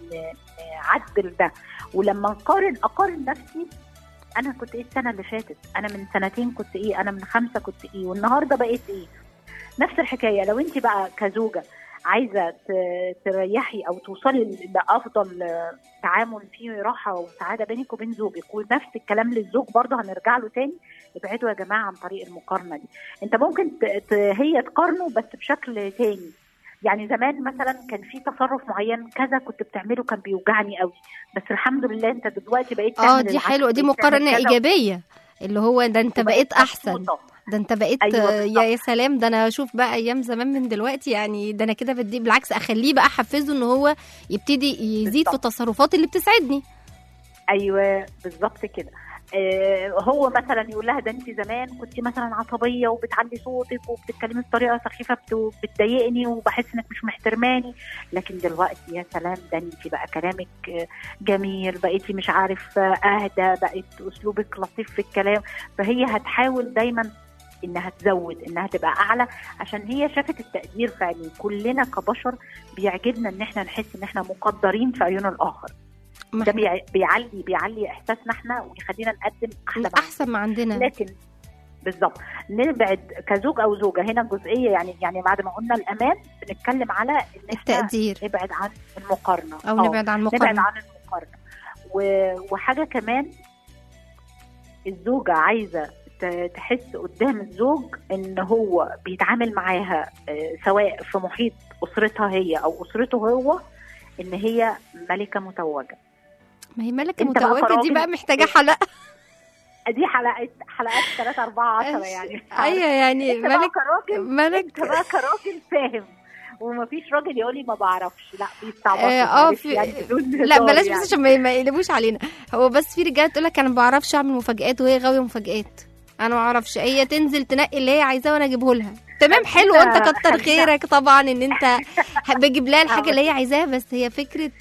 نعدل ده. ولما اقارن نفسي، انا كنت ايه السنه اللي فاتت، انا من سنتين كنت ايه، انا من 5 كنت ايه، والنهارده بقيت ايه. نفس الحكايه لو انت بقى كزوجه عايزه تريحي او توصلي لافضل تعامل فيه راحه وسعاده بينك وبين زوجك، ونفس الكلام للزوج برضه هنرجع له تاني. ابعدوا يا جماعه عن طريق المقارنه دي. انت ممكن هي تقارنه بس بشكل تاني. يعني زمان مثلا كان في تصرف معين كذا كنت بتعمله كان بيوجعني قوي، بس الحمد لله انت دلوقتي بقيت تعمل دي حلوه، دي مقارنه ايجابيه، اللي هو ده انت بقيت احسن، ده انت بقيت أيوة يا سلام. ده انا اشوف بقى ايام زمان من دلوقتي، يعني ده انا كده بدي بالعكس اخليه بقى احفزه ان هو يبتدي يزيد في التصرفات اللي بتسعدني. ايوه بالظبط كده. هو مثلا يقول لها ده انت زمان كنت مثلا عصبيه وبتعلي صوتك وبتتكلمي بطريقه سخيفه بتضايقني وبحس انك مش محترماني، لكن دلوقتي يا سلام ده انت بقى كلامك جميل، بقيتي مش عارف اهدى، بقيت اسلوبك لطيف في الكلام. فهي هتحاول دايما انها تزود، انها تبقى اعلى، عشان هي شافت التقدير فعلي. كلنا كبشر بيعجبنا ان احنا نحس ان احنا مقدرين في عيون الاخر. ده بيعلي احساسنا احنا ويخلينا نقدم احسن ما عندنا. لكن بالظبط نبعد كزوج او زوجه هنا الجزئيه، يعني بعد ما قلنا الامان بنتكلم على ان التقدير، نبعد عن المقارنه او نبعد عن المقارنه. وحاجه كمان، الزوجه عايزه تحس قدام الزوج ان هو بيتعامل معاها سواء في محيط اسرتها هي او اسرته هو، ان هي ملكه متوجه. ما هي ملكه متوجه دي بقى محتاجه حلقه، دي حلقات 3 4 10 يعني. ايوه يعني ملك انت بقى كراجل فاهم، ومفيش راجل يقول لي ما بعرفش، لا بيستعبط يعني لا بلاش يعني. بس عشان ما يقلبوش علينا. هو بس في رجاله تقول لك انا ما بعرفش اعمل مفاجآت، وهي غاويه مفاجآت. انا ما اعرفش، هي تنزل تنقي اللي هي عايزاه وانا اجيبه لها. تمام حلو، انت كتر خيرك طبعا ان انت بجيب لها الحاجه اللي هي عايزاها. بس هي فكره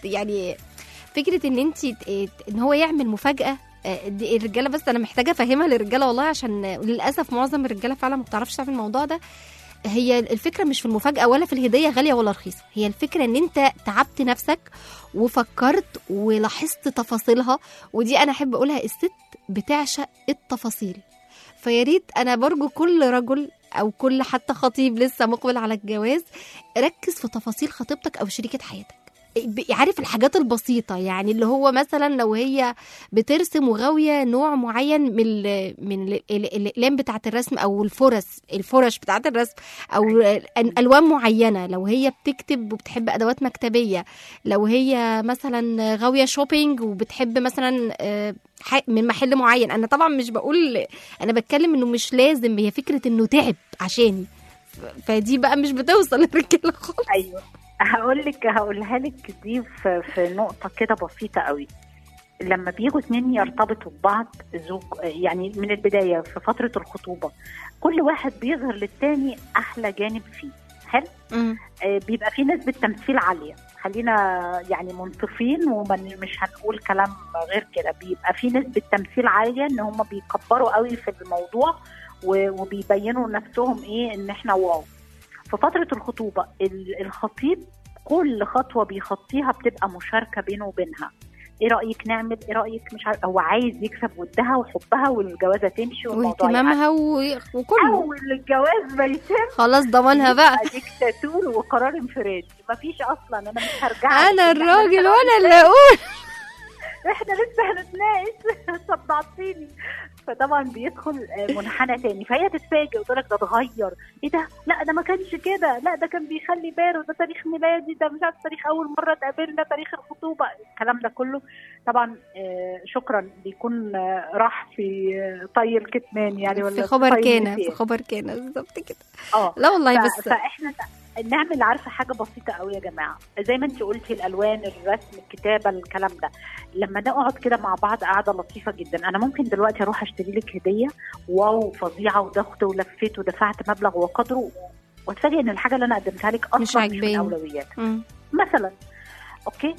ان انت ان هو يعمل مفاجاه دي الرجاله. بس انا محتاجه افهمها للرجاله والله، عشان للاسف معظم الرجاله فعلا ما بتعرفش تعمل الموضوع ده. هي الفكره مش في المفاجاه ولا في الهديه غاليه ولا رخيصه، هي الفكره ان انت تعبت نفسك وفكرت ولاحظت تفاصيلها. ودي انا احب اقولها، الست بتعشق التفاصيل. فيا ريت انا برجو كل رجل او كل حتى خطيب لسه مقبل على الجواز، ركز في تفاصيل خطيبتك او شريكة حياتك. يعرف الحاجات البسيطة، يعني اللي هو مثلا لو هي بترسم وغاوية نوع معين من الأقلام بتاعة الرسم أو الفرش بتاعة الرسم أو ألوان معينة، لو هي بتكتب وبتحب أدوات مكتبية، لو هي مثلا غاوية شوبينج وبتحب مثلا من محل معين. أنا طبعا مش بقول، أنا بتكلم إنه مش لازم، هي فكرة إنه تعب عشاني، فدي بقى مش بتوصل للرجالة خالص. أيوة هقولها لك دي في نقطة كده بسيطة قوي. لما بيجوا 2 يرتبطوا ببعض، زوج يعني من البداية في فترة الخطوبة، كل واحد بيظهر للتاني أحلى جانب فيه. حلو. بيبقى فيه نسبة تمثيل عالية، خلينا يعني منصفين ومش هنقول كلام غير كده. بيبقى فيه نسبة تمثيل عالية، ان هم بيكبروا قوي في الموضوع وبيبينوا نفسهم ايه، ان احنا واو. في فترة الخطوبة الخطيب كل خطوة بيخطيها بتبقى مشاركة بينه وبينها. ايه رأيك نعمل، ايه رأيك مش عارف، هو عايز يكسب ودها وحبها والجوازة تمشي واهتمامها وكله. اول الجواز ما يتم خلاص ضمانها بقى ديكتاتور وقرار انفرادي، مفيش اصلا. انا مش هرجع، انا الراجل وانا اللي اقول. احنا لسه هنتناقش صدعتيني. فطبعا بيدخل منحنى تاني، فهي تتفاجئ وتقول لك ده اتغير، ايه ده؟ لا ده ما كانش كده، لا ده كان بيخلي باله، ده تاريخ ميلادي، ده مش عارف تاريخ اول مره اتقابلنا، تاريخ الخطوبه، الكلام ده كله طبعا شكرا بيكون راح في طي الكتمان يعني، ولا في خبر طي كان النسيان. في خبر كان بالظبط كده. اه لا والله بس فاحنا نعمل عارفه حاجه بسيطه قوي يا جماعه، زي ما انت قلتي الالوان، الرسم، الكتابه، الكلام ده، لما نقعد كده مع بعض قاعده لطيفه جدا. انا ممكن دلوقتي اروح اشتري لك هديه واو فظيعه ودخت ولفيت ودفعت مبلغ وقدره، واتفاجئ ان الحاجه اللي انا قدمتها لك اصلا مش من اولوياتك مثلا. اوكي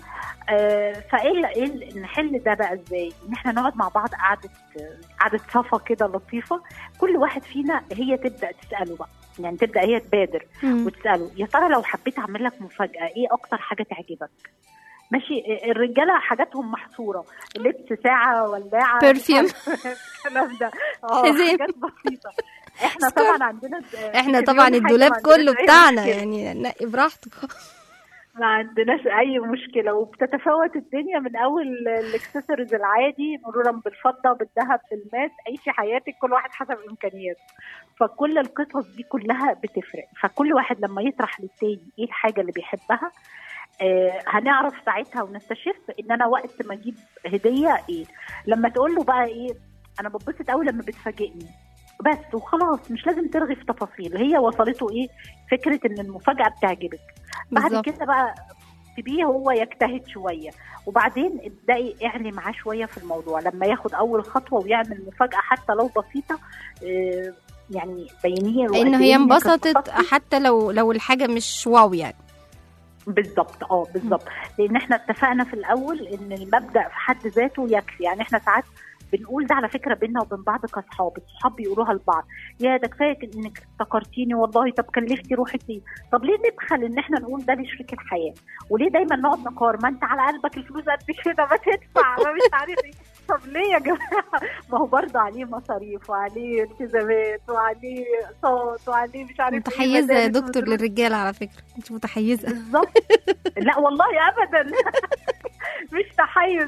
فايه نحل ده بقى ازاي؟ ان احنا نقعد مع بعض قعده صفا كده لطيفه، كل واحد فينا هي تبدا تساله بقى، يعني تبدا هي تبادر وتساله يا ترى لو حبيت اعمل لك مفاجاه ايه اكتر حاجه تعجبك؟ ماشي، الرجاله حاجاتهم محصوره، لبس، ساعه، ولاعه، برفيوم، الكلام ده حاجات بسيطه. احنا طبعا عندنا احنا طبعا الدولاب كله بتاعنا يعني نقي براحتك، ما عندناش اي مشكله، وبتتفاوت الدنيا من اول الاكسسوارز العادي مرورا بالفضه بالذهب بالماس، عيشي حياتك كل واحد حسب امكانياته. فكل القصص دي كلها بتفرق، فكل واحد لما يطرح للتاني ايه الحاجه اللي بيحبها هنعرف ساعتها ونستشف ان انا وقت ما اجيب هديه ايه. لما تقول له بقى ايه، انا ببسط قوي لما بتفاجئني بس وخلاص، مش لازم ترغي في تفاصيل، هي وصلته ايه فكره ان المفاجاه بتعجبك. بعد كده بقى تبيه هو يجتهد شويه، وبعدين ابدأي اعلي معاه شويه في الموضوع، لما ياخد اول خطوه ويعمل مفاجاه حتى لو بسيطه يعني بينيه ان هي انبسطت حتى لو الحاجه مش واو يعني. بالظبط بالظبط، لان احنا اتفقنا في الاول ان المبدأ في حد ذاته يكفي. يعني احنا ساعات بنقول ده على فكره بيننا وبين بعض كاصحاب، الصحاب بيقولوها لبعض، يا ده كفايه انك افتكرتيني والله، طب كلفتي روحي فيه. طب ليه نبخل ان احنا نقول ده لشريك الحياه؟ وليه دايما نقعد نقار؟ ما انت على قلبك الفلوس قد كده، ما تدفع، ما مش عارف ايه. طب ليه يا جماعه؟ ما هو برضه عليه مصاريف وعليه التزامات وعليه اقساط وعليه مش عارف. متحيزه يا دكتور للرجاله على فكره، انت متحيزه. بالظبط لا والله ابدا مش تحيز،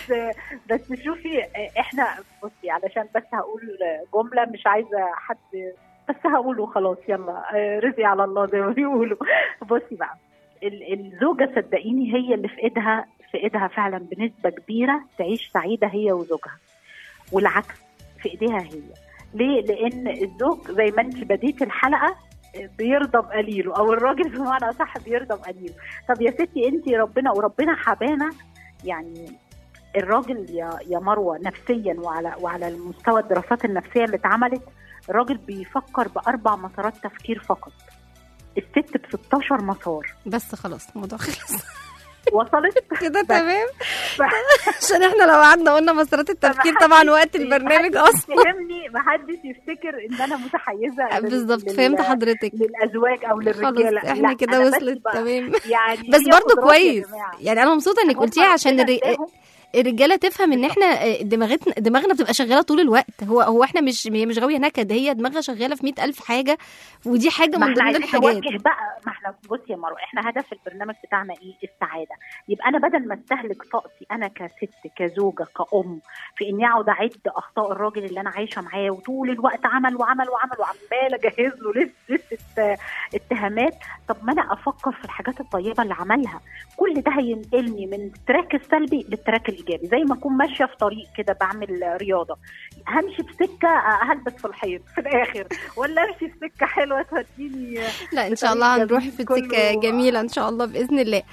بس شوفي احنا بصي، علشان بس هقول جمله مش عايزه حد، بس هقوله خلاص، يلا رزقي على الله زي ما بيقولوا. بصي بقى، الزوجه صدقيني هي اللي في ايدها فعلا بنسبه كبيره تعيش سعيده هي وزوجها، والعكس في ايديها هي. ليه؟ لان الزوج زي ما انت بديتي الحلقه بيرضى بقليله، او الراجل بمعنى اصح بيرضى بقليله. طب يا ستي انت وربنا حبانا، يعني الراجل يا مروه نفسيا وعلى المستوى الدراسات النفسيه اللي اتعملت، الراجل بيفكر ب4 مسارات تفكير فقط، الست ب16 مسار. بس خلاص الموضوع خلص. وصلت كده تمام. عشان احنا لو قعدنا قلنا مسارات التفكير طبعا وقت البرنامج اصلا فهمني، محدش يفتكر ان انا متحيزه. بالظبط، فهمت حضرتك، للازواج او للرجاله. احنا كده وصلت تمام يعني بس برضو كويس يعني، انا مبسوطه انك قلتيها عشان الرجاله تفهم ان احنا دماغنا بتبقى شغاله طول الوقت. هو احنا هي مش غاويه نكد، هي دماغها شغاله في 100,000 حاجه، ودي حاجه من ضمن الحاجات بقى. ما احنا بصي يا مروه، احنا هدف البرنامج بتاعنا ايه؟ السعاده. يبقى انا بدل ما استهلك طاقتي انا كست كزوجه كأم في اني اقعد اعد اخطاء الراجل اللي انا عايشه معاه وطول الوقت عمل وعمال اجهز له لسه اتهامات، طب ما انا افكر في الحاجات الطيبه اللي عملها. كل ده هينقلني من التراك السلبي للتراك الايجابي. زي ما اكون ماشيه في طريق كده بعمل رياضه، همشي في سكه هلبس في الحيط في الاخر، ولا امشي في سكه حلوه توديني؟ لا ان شاء الله هنروح في سكه جميله ان شاء الله باذن الله.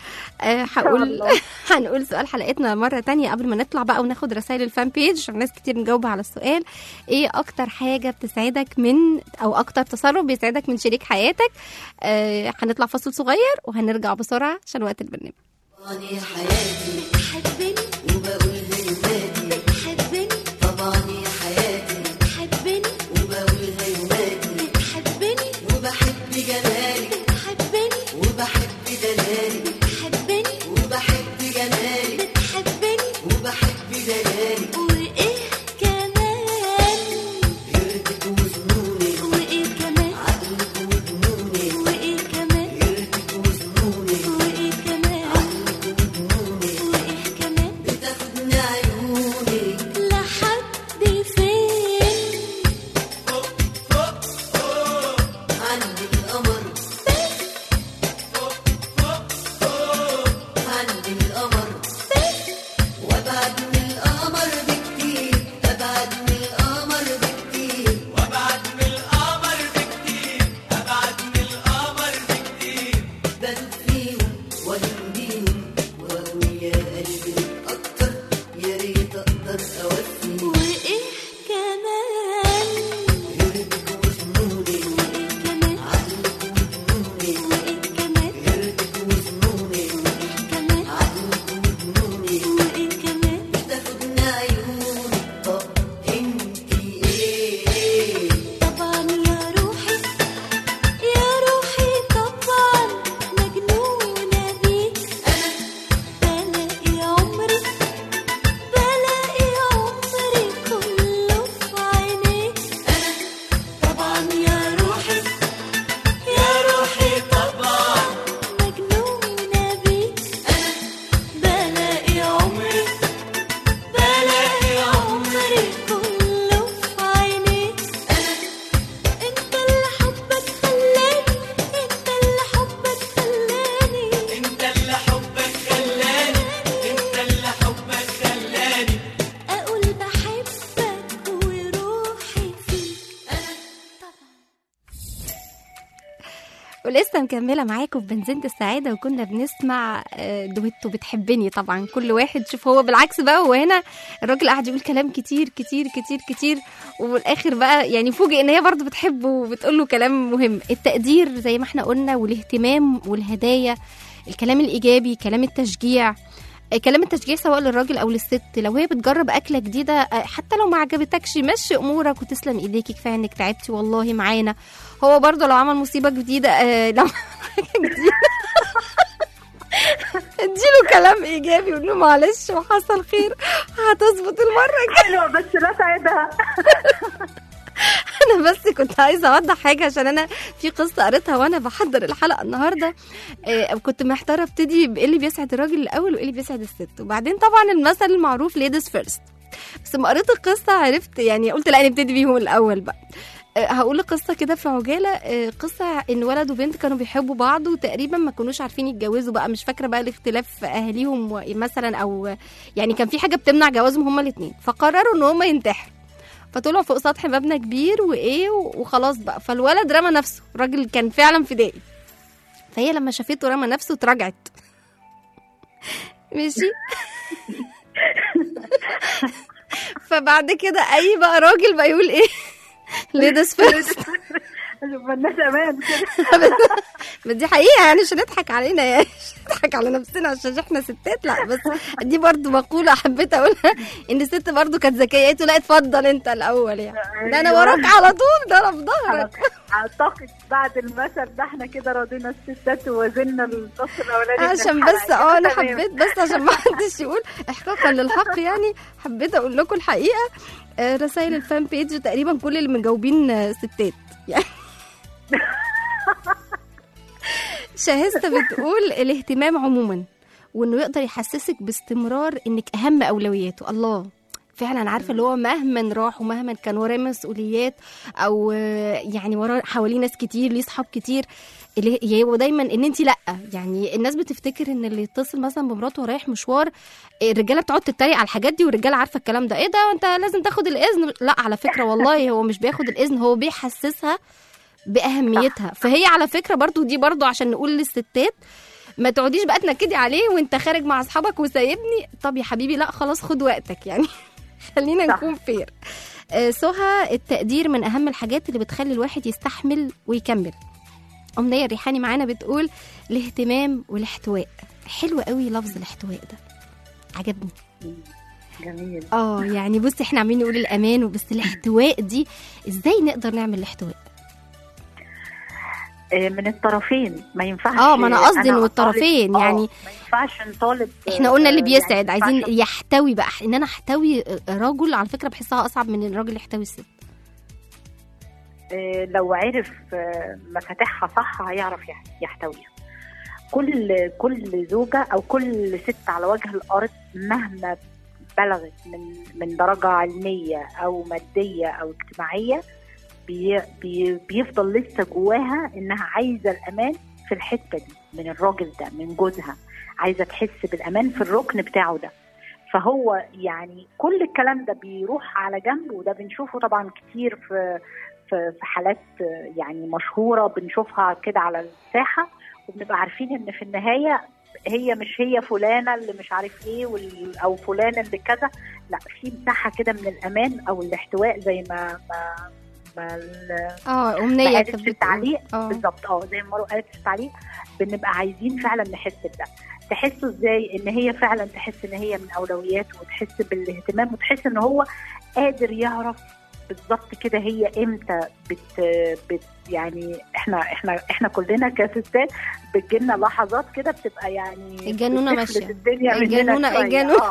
هنقول سؤال حلقتنا مره تانية قبل ما نطلع بقى وناخد رسائل الفان بيج، عشان ناس كتير نجاوب على السؤال. ايه اكتر حاجه بتسعدك او اكتر تصرف بيسعدك من شريك حياتك؟ هنطلع فاصل صغير وهنرجع بسرعه عشان وقت البرنامج. طبعا حياتي بتحبني وبقولها يوماتي بتحبني، طبعا يا حياتي بتحبني وبقولها يوماتي بتحبني، وبحب جمالك بتحبني وبحب دلالك بتحبني، وبحب جمالك بتحبني وبحب دلالك، وايه كمان غيرتك وظنونك، وايه كمان عقلك وجنونك، وايه كمان غيرتك وظنونك، وايه كمان عقلك وجنونك، وايه كمان ولسه مكمله معاكم في بنزينة السعاده، وكنا بنسمع دويتو بتحبني. طبعا كل واحد شوف، هو بالعكس بقى، هو هنا الراجل قاعد يقول كلام كتير كتير كتير كتير، والاخر بقى يعني فوجئ ان هي برضه بتحبه وبتقول له كلام مهم. التقدير زي ما احنا قلنا، والاهتمام والهدايا، الكلام الايجابي، كلام التشجيع. كلام التشجيع سواء للراجل او للست، لو هي بتجرب اكله جديده حتى لو ما عجبتكش مشي امورك وتسلم ايديكي، كفايه انك تعبتي والله معانا. هو برضه لو عمل مصيبه جديده لو اديله كلام ايجابي وقول له معلش وحصل خير، هتظبط المره الجايه. حلوه بس لا تعيدها. انا بس كنت عايزه اوضح حاجه، عشان انا في قصه قريتها وانا بحضر الحلقه النهارده. كنت محتاره ابتدي بايه اللي بيسعد الراجل الاول وايه اللي بيسعد الست، وبعدين طبعا المثل المعروف ليديز فيرست. بس لما قريت القصه عرفت، يعني قلت لا نبتدي بيهم الاول بقى. هقول قصه كده في عجاله. قصه ان ولد وبنت كانوا بيحبوا بعض، وتقريبا ما كانوش عارفين يتجوزوا بقى. مش فاكره بقى الاختلاف اهاليهم مثلا، او يعني كان في حاجه بتمنع جوازهم هما الاثنين، فقرروا ان هما ينتحروا. فطلعوا فوق سطح مبنى كبير وايه وخلاص بقى. فالولد رمى نفسه، الراجل كان فعلا فدائي. فهي لما شافته رمى نفسه اتراجعت. ماشي. فبعد كده اي بقى راجل بقى يقول ايه؟ ليديز فيرست. مالناش امان كده. بس دي حقيقه، يعني مش هنضحك علينا، يعني مش هنضحك على نفسنا عشان احنا ستات، لا. بس دي برضو مقوله حبيت اقولها، ان الست برضو كانت ذكيه، قالت له لا اتفضل انت الاول، يعني ده انا وراك على طول، ده انا في ظهرك. اعتقد بعد المثل ده احنا كده رضينا الستات ووزننا النص الاولاني. عشان بس انا حبيت بس عشان ما حدش يقول احقاقا للحق، يعني حبيت اقول لكم الحقيقه. رسائل الفان بيج تقريبا كل اللي مجاوبين ستات يعني. شاهستة بتقول الاهتمام عموما، وانه يقدر يحسسك باستمرار انك اهم اولوياته. الله، فعلا عارفه اللي هو مهما راح ومهما كان وراه مسؤوليات، او يعني وراه حواليه ناس كتير، ليه صحاب كتير، هو دايما ان انت لا. يعني الناس بتفتكر ان اللي يتصل مثلا بمراته رايح مشوار، الرجاله بتقعد تتريق على الحاجات دي، والرجاله عارفه الكلام ده، ايه ده انت لازم تاخد الاذن. لا على فكره والله هو مش بياخد الاذن، هو بيحسسها باهميتها. فهي على فكره برضو دي برضو عشان نقول للستات ما تقعديش بقى تنكدي عليه وانت خارج مع اصحابك وسايبني. طب يا حبيبي لا خلاص خد وقتك، يعني خلينا نكون فير. سهى، التقدير من اهم الحاجات اللي بتخلي الواحد يستحمل ويكمل. أمنية الريحاني معانا بتقول الاهتمام والاحتواء. حلو قوي لفظ الاحتواء ده، عجبني. جميل. يعني بصي احنا عاملين نقول الامان، وبس الاحتواء دي ازاي نقدر نعمل الاحتواء؟ من الطرفين، ما ينفعش. ما انا قصدي انه الطرفين، يعني ما ينفعش نطالب. احنا قلنا اللي بيسعد، يعني عايزين يحتوي بقى. ان انا احتوي رجل على فكره بحسها اصعب من الراجل يحتوي الست. لو عرف مفاتيحها صح هيعرف يحتويها. كل زوجة أو كل ست على وجه الأرض مهما بلغت من درجة علمية أو مادية أو اجتماعية، بيفضل لسه جواها إنها عايزة الأمان في الحتة دي من الراجل ده، من جوزها، عايزة تحس بالأمان في الركن بتاعه ده. فهو يعني كل الكلام ده بيروح على جنب، وده بنشوفه طبعا كتير في حالات يعني مشهورة بنشوفها كده على الساحة، وبنبقى عارفين ان في النهاية هي مش هي فلانة اللي مش عارف ايه او فلانة اللي كذا، لا، في مساحة كده من الامان او الاحتواء زي ما أمنية قالت في التعليق بالظبط. زي ما قالت في التعليق، بنبقى عايزين فعلا نحس بده. تحسوا ازاي؟ ان هي فعلا تحس ان هي من اولوياته، وتحس بالاهتمام، وتحس ان هو قادر يعرف بالظبط كده هي امتى يعني احنا كلنا كستات بتجيلنا لحظات كده بتبقى يعني الجنونه ماشيه، الجنونه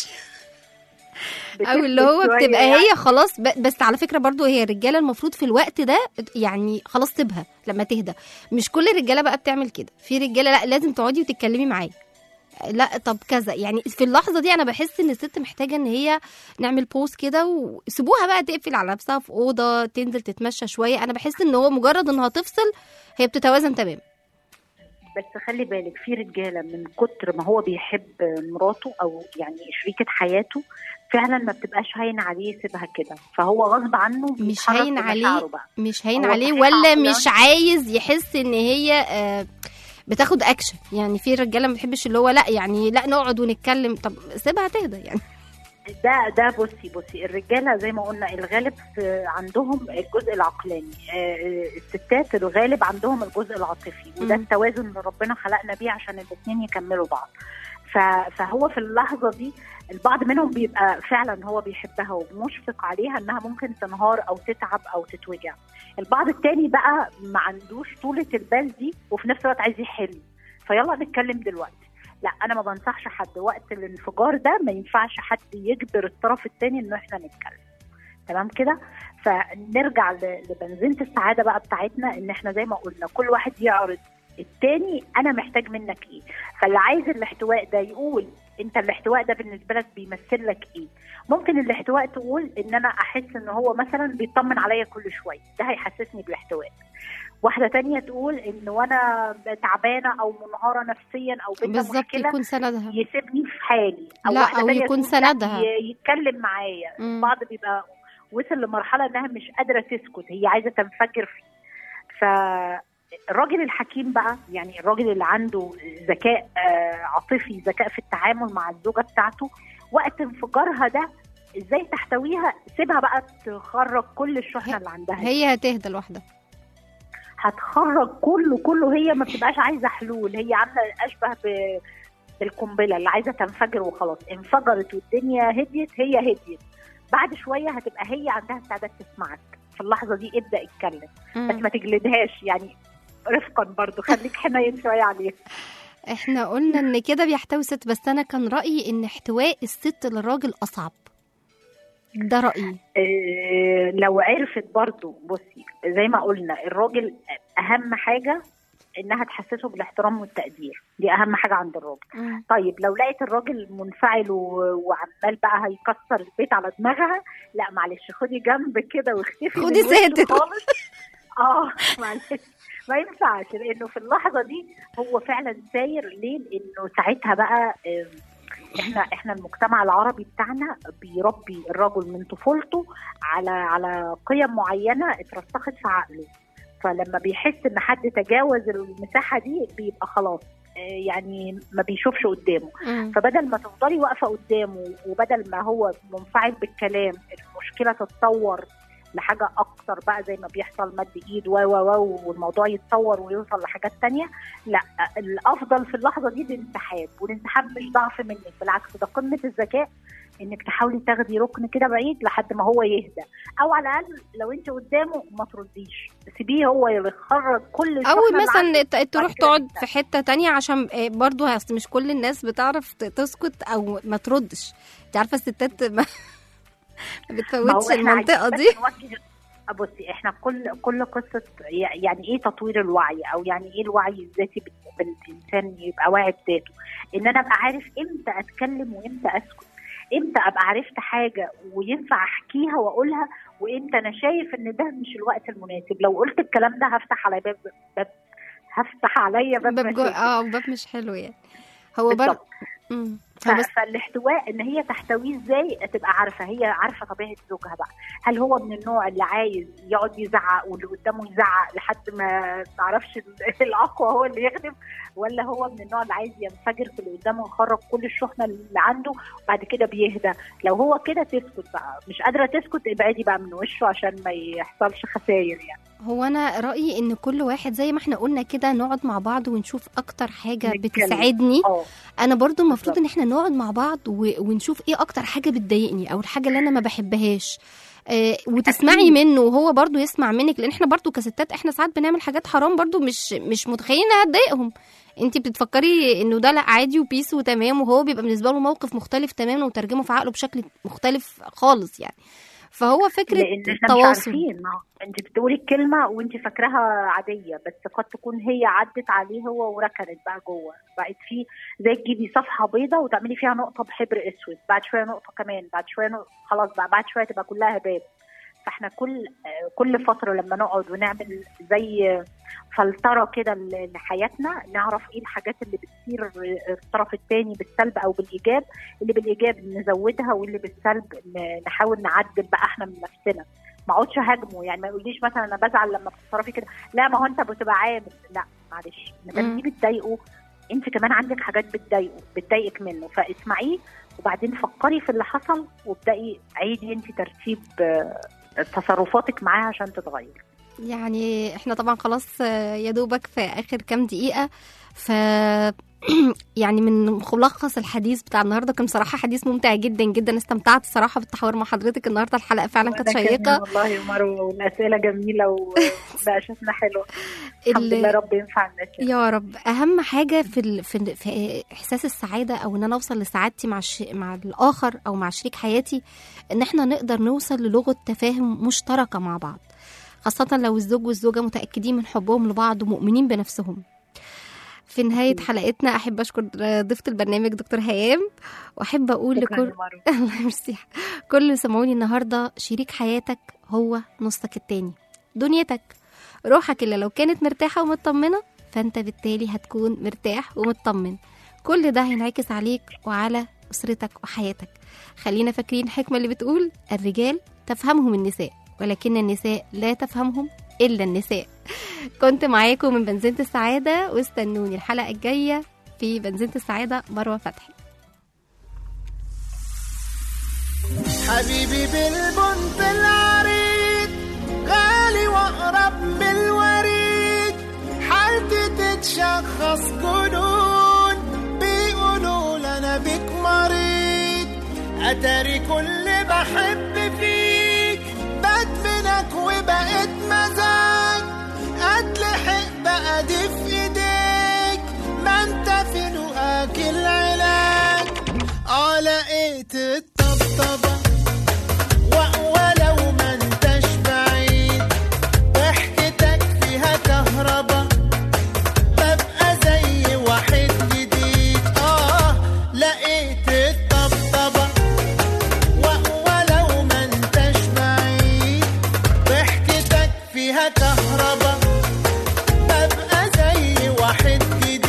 او اللي هو بتبقى يعني هي خلاص. بس على فكره برضو هي الرجاله المفروض في الوقت ده يعني خلاص سيبها لما تهدى. مش كل الرجاله بقى بتعمل كده، في رجاله لا لازم تقعدي وتتكلمي معاه، لا طب كذا. يعني في اللحظه دي انا بحس ان الست محتاجه ان هي نعمل بوز كده، وسيبوها بقى تقفل على نفسها في اوضه، تنزل تتمشى شويه. انا بحس ان هو مجرد انها تفصل هي بتتوازن تمام. بس خلي بالك في رجاله من كتر ما هو بيحب مراته او يعني شريكه حياته فعلا ما بتبقاش هين عليه يسيبها كده، فهو غصب عنه مش بيتحرك هين عليه، بمشاعره بقى. مش هين هو عليه صحيح ولا عقلاني. مش عايز يحس ان هي بتاخد اكشن. يعني في رجاله ما بتحبش اللي هو لا يعني لا نقعد ونتكلم، طب سيبها تهدى يعني. ده بصي الرجاله زي ما قلنا الغالب عندهم الجزء العقلاني، الستات الغالب عندهم الجزء العاطفي، وده التوازن اللي ربنا خلقنا بيه عشان الاثنين يكملوا بعض. فهو في اللحظه دي البعض منهم بيبقى فعلا هو بيحبها ومشفق عليها انها ممكن تنهار او تتعب او تتوجع. البعض التاني بقى ما عندوش طولة البال دي وفي نفس الوقت عايز يحل، فيلا نتكلم دلوقتي. لا انا ما بنصحش حد وقت الانفجار ده، ما ينفعش حد يجبر الطرف الثاني انه احنا نتكلم. تمام كده؟ فنرجع لبنزينة السعاده بقى بتاعتنا، ان احنا زي ما قلنا كل واحد يعرض التاني انا محتاج منك ايه. فاللي عايز الاحتواء ده يقول انت الاحتواء ده بالنسبه لك بيمثل لك ايه. ممكن الاحتواء تقول ان انا احس ان هو مثلا بيطمن عليا كل شويه، ده هيحسسني بالاحتواء. واحده تانية تقول ان وانا تعبانه او منهاره نفسيا او بينا بالظبط مشكله يكون سندها، يسيبني في حالي، او لا واحده او تانية يكون تقول لا سندها. يتكلم معايا. بعض بيبقى وصل لمرحله انها مش قادره تسكت، هي عايزه تنفجر فيه. فالراجل الحكيم بقى، يعني الراجل اللي عنده ذكاء عاطفي، ذكاء في التعامل مع الزوجه بتاعته، وقت انفجارها ده ازاي تحتويها. سيبها بقى تخرج كل الشحنه اللي عندها، هي هتهدى لوحدها، هتخرج كله. هي ما بتبقاش عايزه حلول، هي عامله اشبه بالقنبله اللي عايزه تنفجر وخلاص. انفجرت والدنيا هديت، هي هديت. بعد شويه هتبقى هي عندها استعداد تسمعك. في اللحظه دي ابدا اتكلم، بس ما تجلدهاش يعني، رفقا برضو، خليك حنين شويه عليها. احنا قلنا ان كده بيحتوي ست، بس انا كان رايي ان احتواء الست للراجل اصعب، ده رايي. لو عرفت برضو، بصي زي ما قلنا الراجل اهم حاجه انها تحسسه بالاحترام والتقدير، دي اهم حاجه عند الراجل. طيب لو لقيت الراجل منفعل وعمال بقى هيكسر البيت على دماغها، لا معلش خدي جنب كده واختفي، خدي ساتر خالص. معلش ما ينفعش، لانه في اللحظه دي هو فعلا ساير. ليه؟ لانه ساعتها بقى احنا المجتمع العربي بتاعنا بيربي الرجل من طفولته على قيم معينه اترسخت في عقله، فلما بيحس ان حد تجاوز المساحه دي بيبقى خلاص يعني ما بيشوفش قدامه. فبدل ما تفضلي واقفه قدامه وبدل ما هو منفعل بالكلام، المشكله تتطور لحاجه اكتر بقى زي ما بيحصل مد ايد والموضوع يتطور ويوصل لحاجات تانية. لا، الافضل في اللحظه دي الانسحاب، والانسحاب مش ضعف منك، بالعكس ده قمه الذكاء، انك تحاولي تاخدي ركن كده بعيد لحد ما هو يهدى، او على الاقل لو انت قدامه ما ترديش، سيبيه هو يخرج كل او مثلا تروح تقعد في حته تانية، عشان برضو مش كل الناس بتعرف تسكت او ما تردش. انت عارفه الستات ما بتفوتش المنطقه دي. بصي احنا كل قصه يعني ايه تطوير الوعي، او يعني ايه الوعي الذاتي بالانسان يبقى واعي بذاته، ان انا ابقى عارف امتى اتكلم وامتى اسكت، امتى ابقى عرفت حاجه وينفع احكيها واقولها، وامتى انا شايف ان ده مش الوقت المناسب. لو قلت الكلام ده هفتح على باب هفتح عليا باب باب مش حلو يعني. هو برضه فالاحتواء ان هي تحتويه ازاي، تبقى عارفه، هي عارفه طبيعه زوجها بقى. هل هو من النوع اللي عايز يقعد يزعق واللي قدامه يزعق لحد ما تعرفش الاقوى هو اللي يخدم، ولا هو من النوع اللي عايز ينفجر في اللي قدامه ويخرج كل الشحنه اللي عنده وبعد كده بيهدى؟ لو هو كده تسكت بقى، مش قادره تسكت ابعدي بقى من وشه عشان ما يحصلش خسائر يعني. هو انا رايي ان كل واحد زي ما احنا قلنا كده نقعد مع بعض ونشوف اكتر حاجه بتساعدني. انا برضو المفروض ان احنا نقعد مع بعض ونشوف ايه اكتر حاجه بتضايقني او الحاجه اللي انا ما بحبهاش، وتسمعي منه وهو برضو يسمع منك، لان احنا برضو كستات احنا ساعات بنعمل حاجات حرام برضو مش متخيلين انها تضايقهم. انتي بتفكري انه ده لا عادي وبيس وتمام، وهو بيبقى بالنسبه له موقف مختلف تماما وترجمه في عقله بشكل مختلف خالص يعني. فهو فكره التواصل. مش عارفين، انت بتقولي الكلمه وانت فاكراها عاديه، بس قد تكون هي عدت عليه هو وركنت بقى جوه، بقت فيه زي تجيبي صفحه بيضه وتعملي فيها نقطه بحبر اسود، بعد شويه نقطه كمان، بعد شويه نقطة، خلاص بقى بعد شويه تبقى كلها هباب. فاحنا كل فتره لما نقعد ونعمل زي فلتره كده لحياتنا، نعرف ايه الحاجات اللي بتصير الطرف الثاني بالسلب او بالايجاب، اللي بالايجاب نزودها واللي بالسلب نحاول نعدل بقى احنا من نفسنا. ما اقعدش هاجمه، يعني ما يقوليش مثلا انا بزعل لما بتتصرفي كده، لا ما هو انت بتبقى عامل، لا معلش، ما دام دي بتضايقه انت كمان عندك حاجات بتضايقك منه، فاسمعيه وبعدين فكري في اللي حصل وابدأي عيدي انت ترتيب تصرفاتك معاه عشان تتغير. يعني احنا طبعا خلاص يا دوبك في اخر كام دقيقة، ف يعني من ملخص الحديث بتاع النهارده، كان صراحة حديث ممتع جدا جدا، استمتعت الصراحة بالتحاور مع حضرتك النهارده، الحلقة فعلا كانت شيقة والله يا مروة، والأسئلة جميلة ونقاشاتنا حلوة. الحمد لله، رب ينفع الناس يا رب. أهم حاجة في إحساس السعادة، أو إن أنا أوصل لسعادتي مع الآخر أو مع شريك حياتي، إن إحنا نقدر نوصل للغة تفاهم مشتركة مع بعض، خاصة لو الزوج والزوجة متأكدين من حبهم لبعض ومؤمنين بنفسهم. في نهاية حلقتنا أحب أشكر ضيفة البرنامج دكتور هيام، وأحب أقول لكل الله يمسيح كل اللي سمعوني النهاردة، شريك حياتك هو نصك التاني، دنيتك، روحك اللي لو كانت مرتاحة ومطمنة فأنت بالتالي هتكون مرتاح ومطمن. كل ده هينعكس عليك وعلى أسرتك وحياتك. خلينا فاكرين الحكمة اللي بتقول الرجال تفهمهم النساء، ولكن النساء لا تفهمهم إلا النساء. كنت معاكم من بنزينة السعادة، واستنوني الحلقة الجاية في بنزينة السعادة. مروة فتحي. حبيبي بالبنت العريض، غالي واقرب من الوريد، حالتي تتشخص جنون، بيقولوا لنا بيك مريض، اتاري كل بحب فيك، بدمنك وبقيت مزاج، اتلحق بقى دي في ايديك، ما انت في نقاك العلاج، لقيت الطبطبة ولو ما انتش بعيد، ضحكتك فيها كهربا، ببقى زي واحد جديد. لقيت الطبطبة ولو ما انتش بعيد، ضحكتك فيها كهربا، ببقى زي واحد جديد.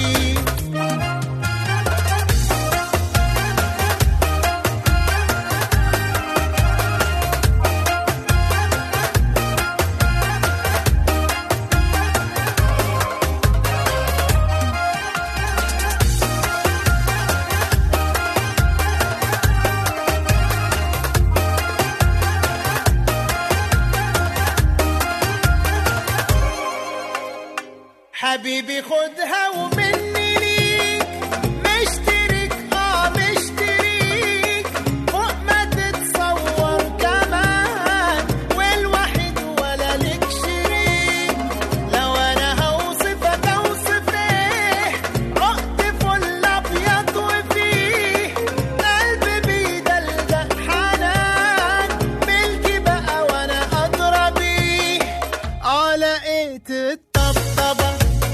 حبيبي خدها ومني ليك، مشترك مشتريك، فوق ما تتصور كمان، والوحيد ولا لك شريك، لو انا هوصفك اوصف ايه، عقد فل ابيض وفيه، قلبي بيدلدق حنان، ملكي بقى وانا ادرى بيه. لقيت الطبطبة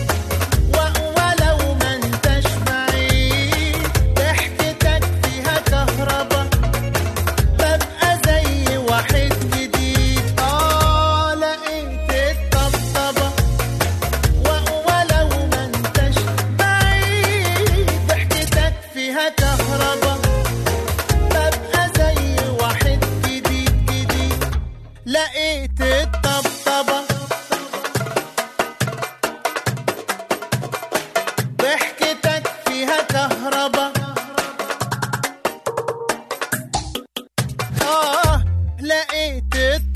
ولو ما انتش بعيد، ضحكتك فيها كهربا، ببقى زي واحد جديد. لقيت الطبطبة ولو ما انتش بعيد، ضحكتك فيها كهربا، ببقى زي واحد جديد. لقيت الطبطبة ضحكتك فيها كهربا، لقيت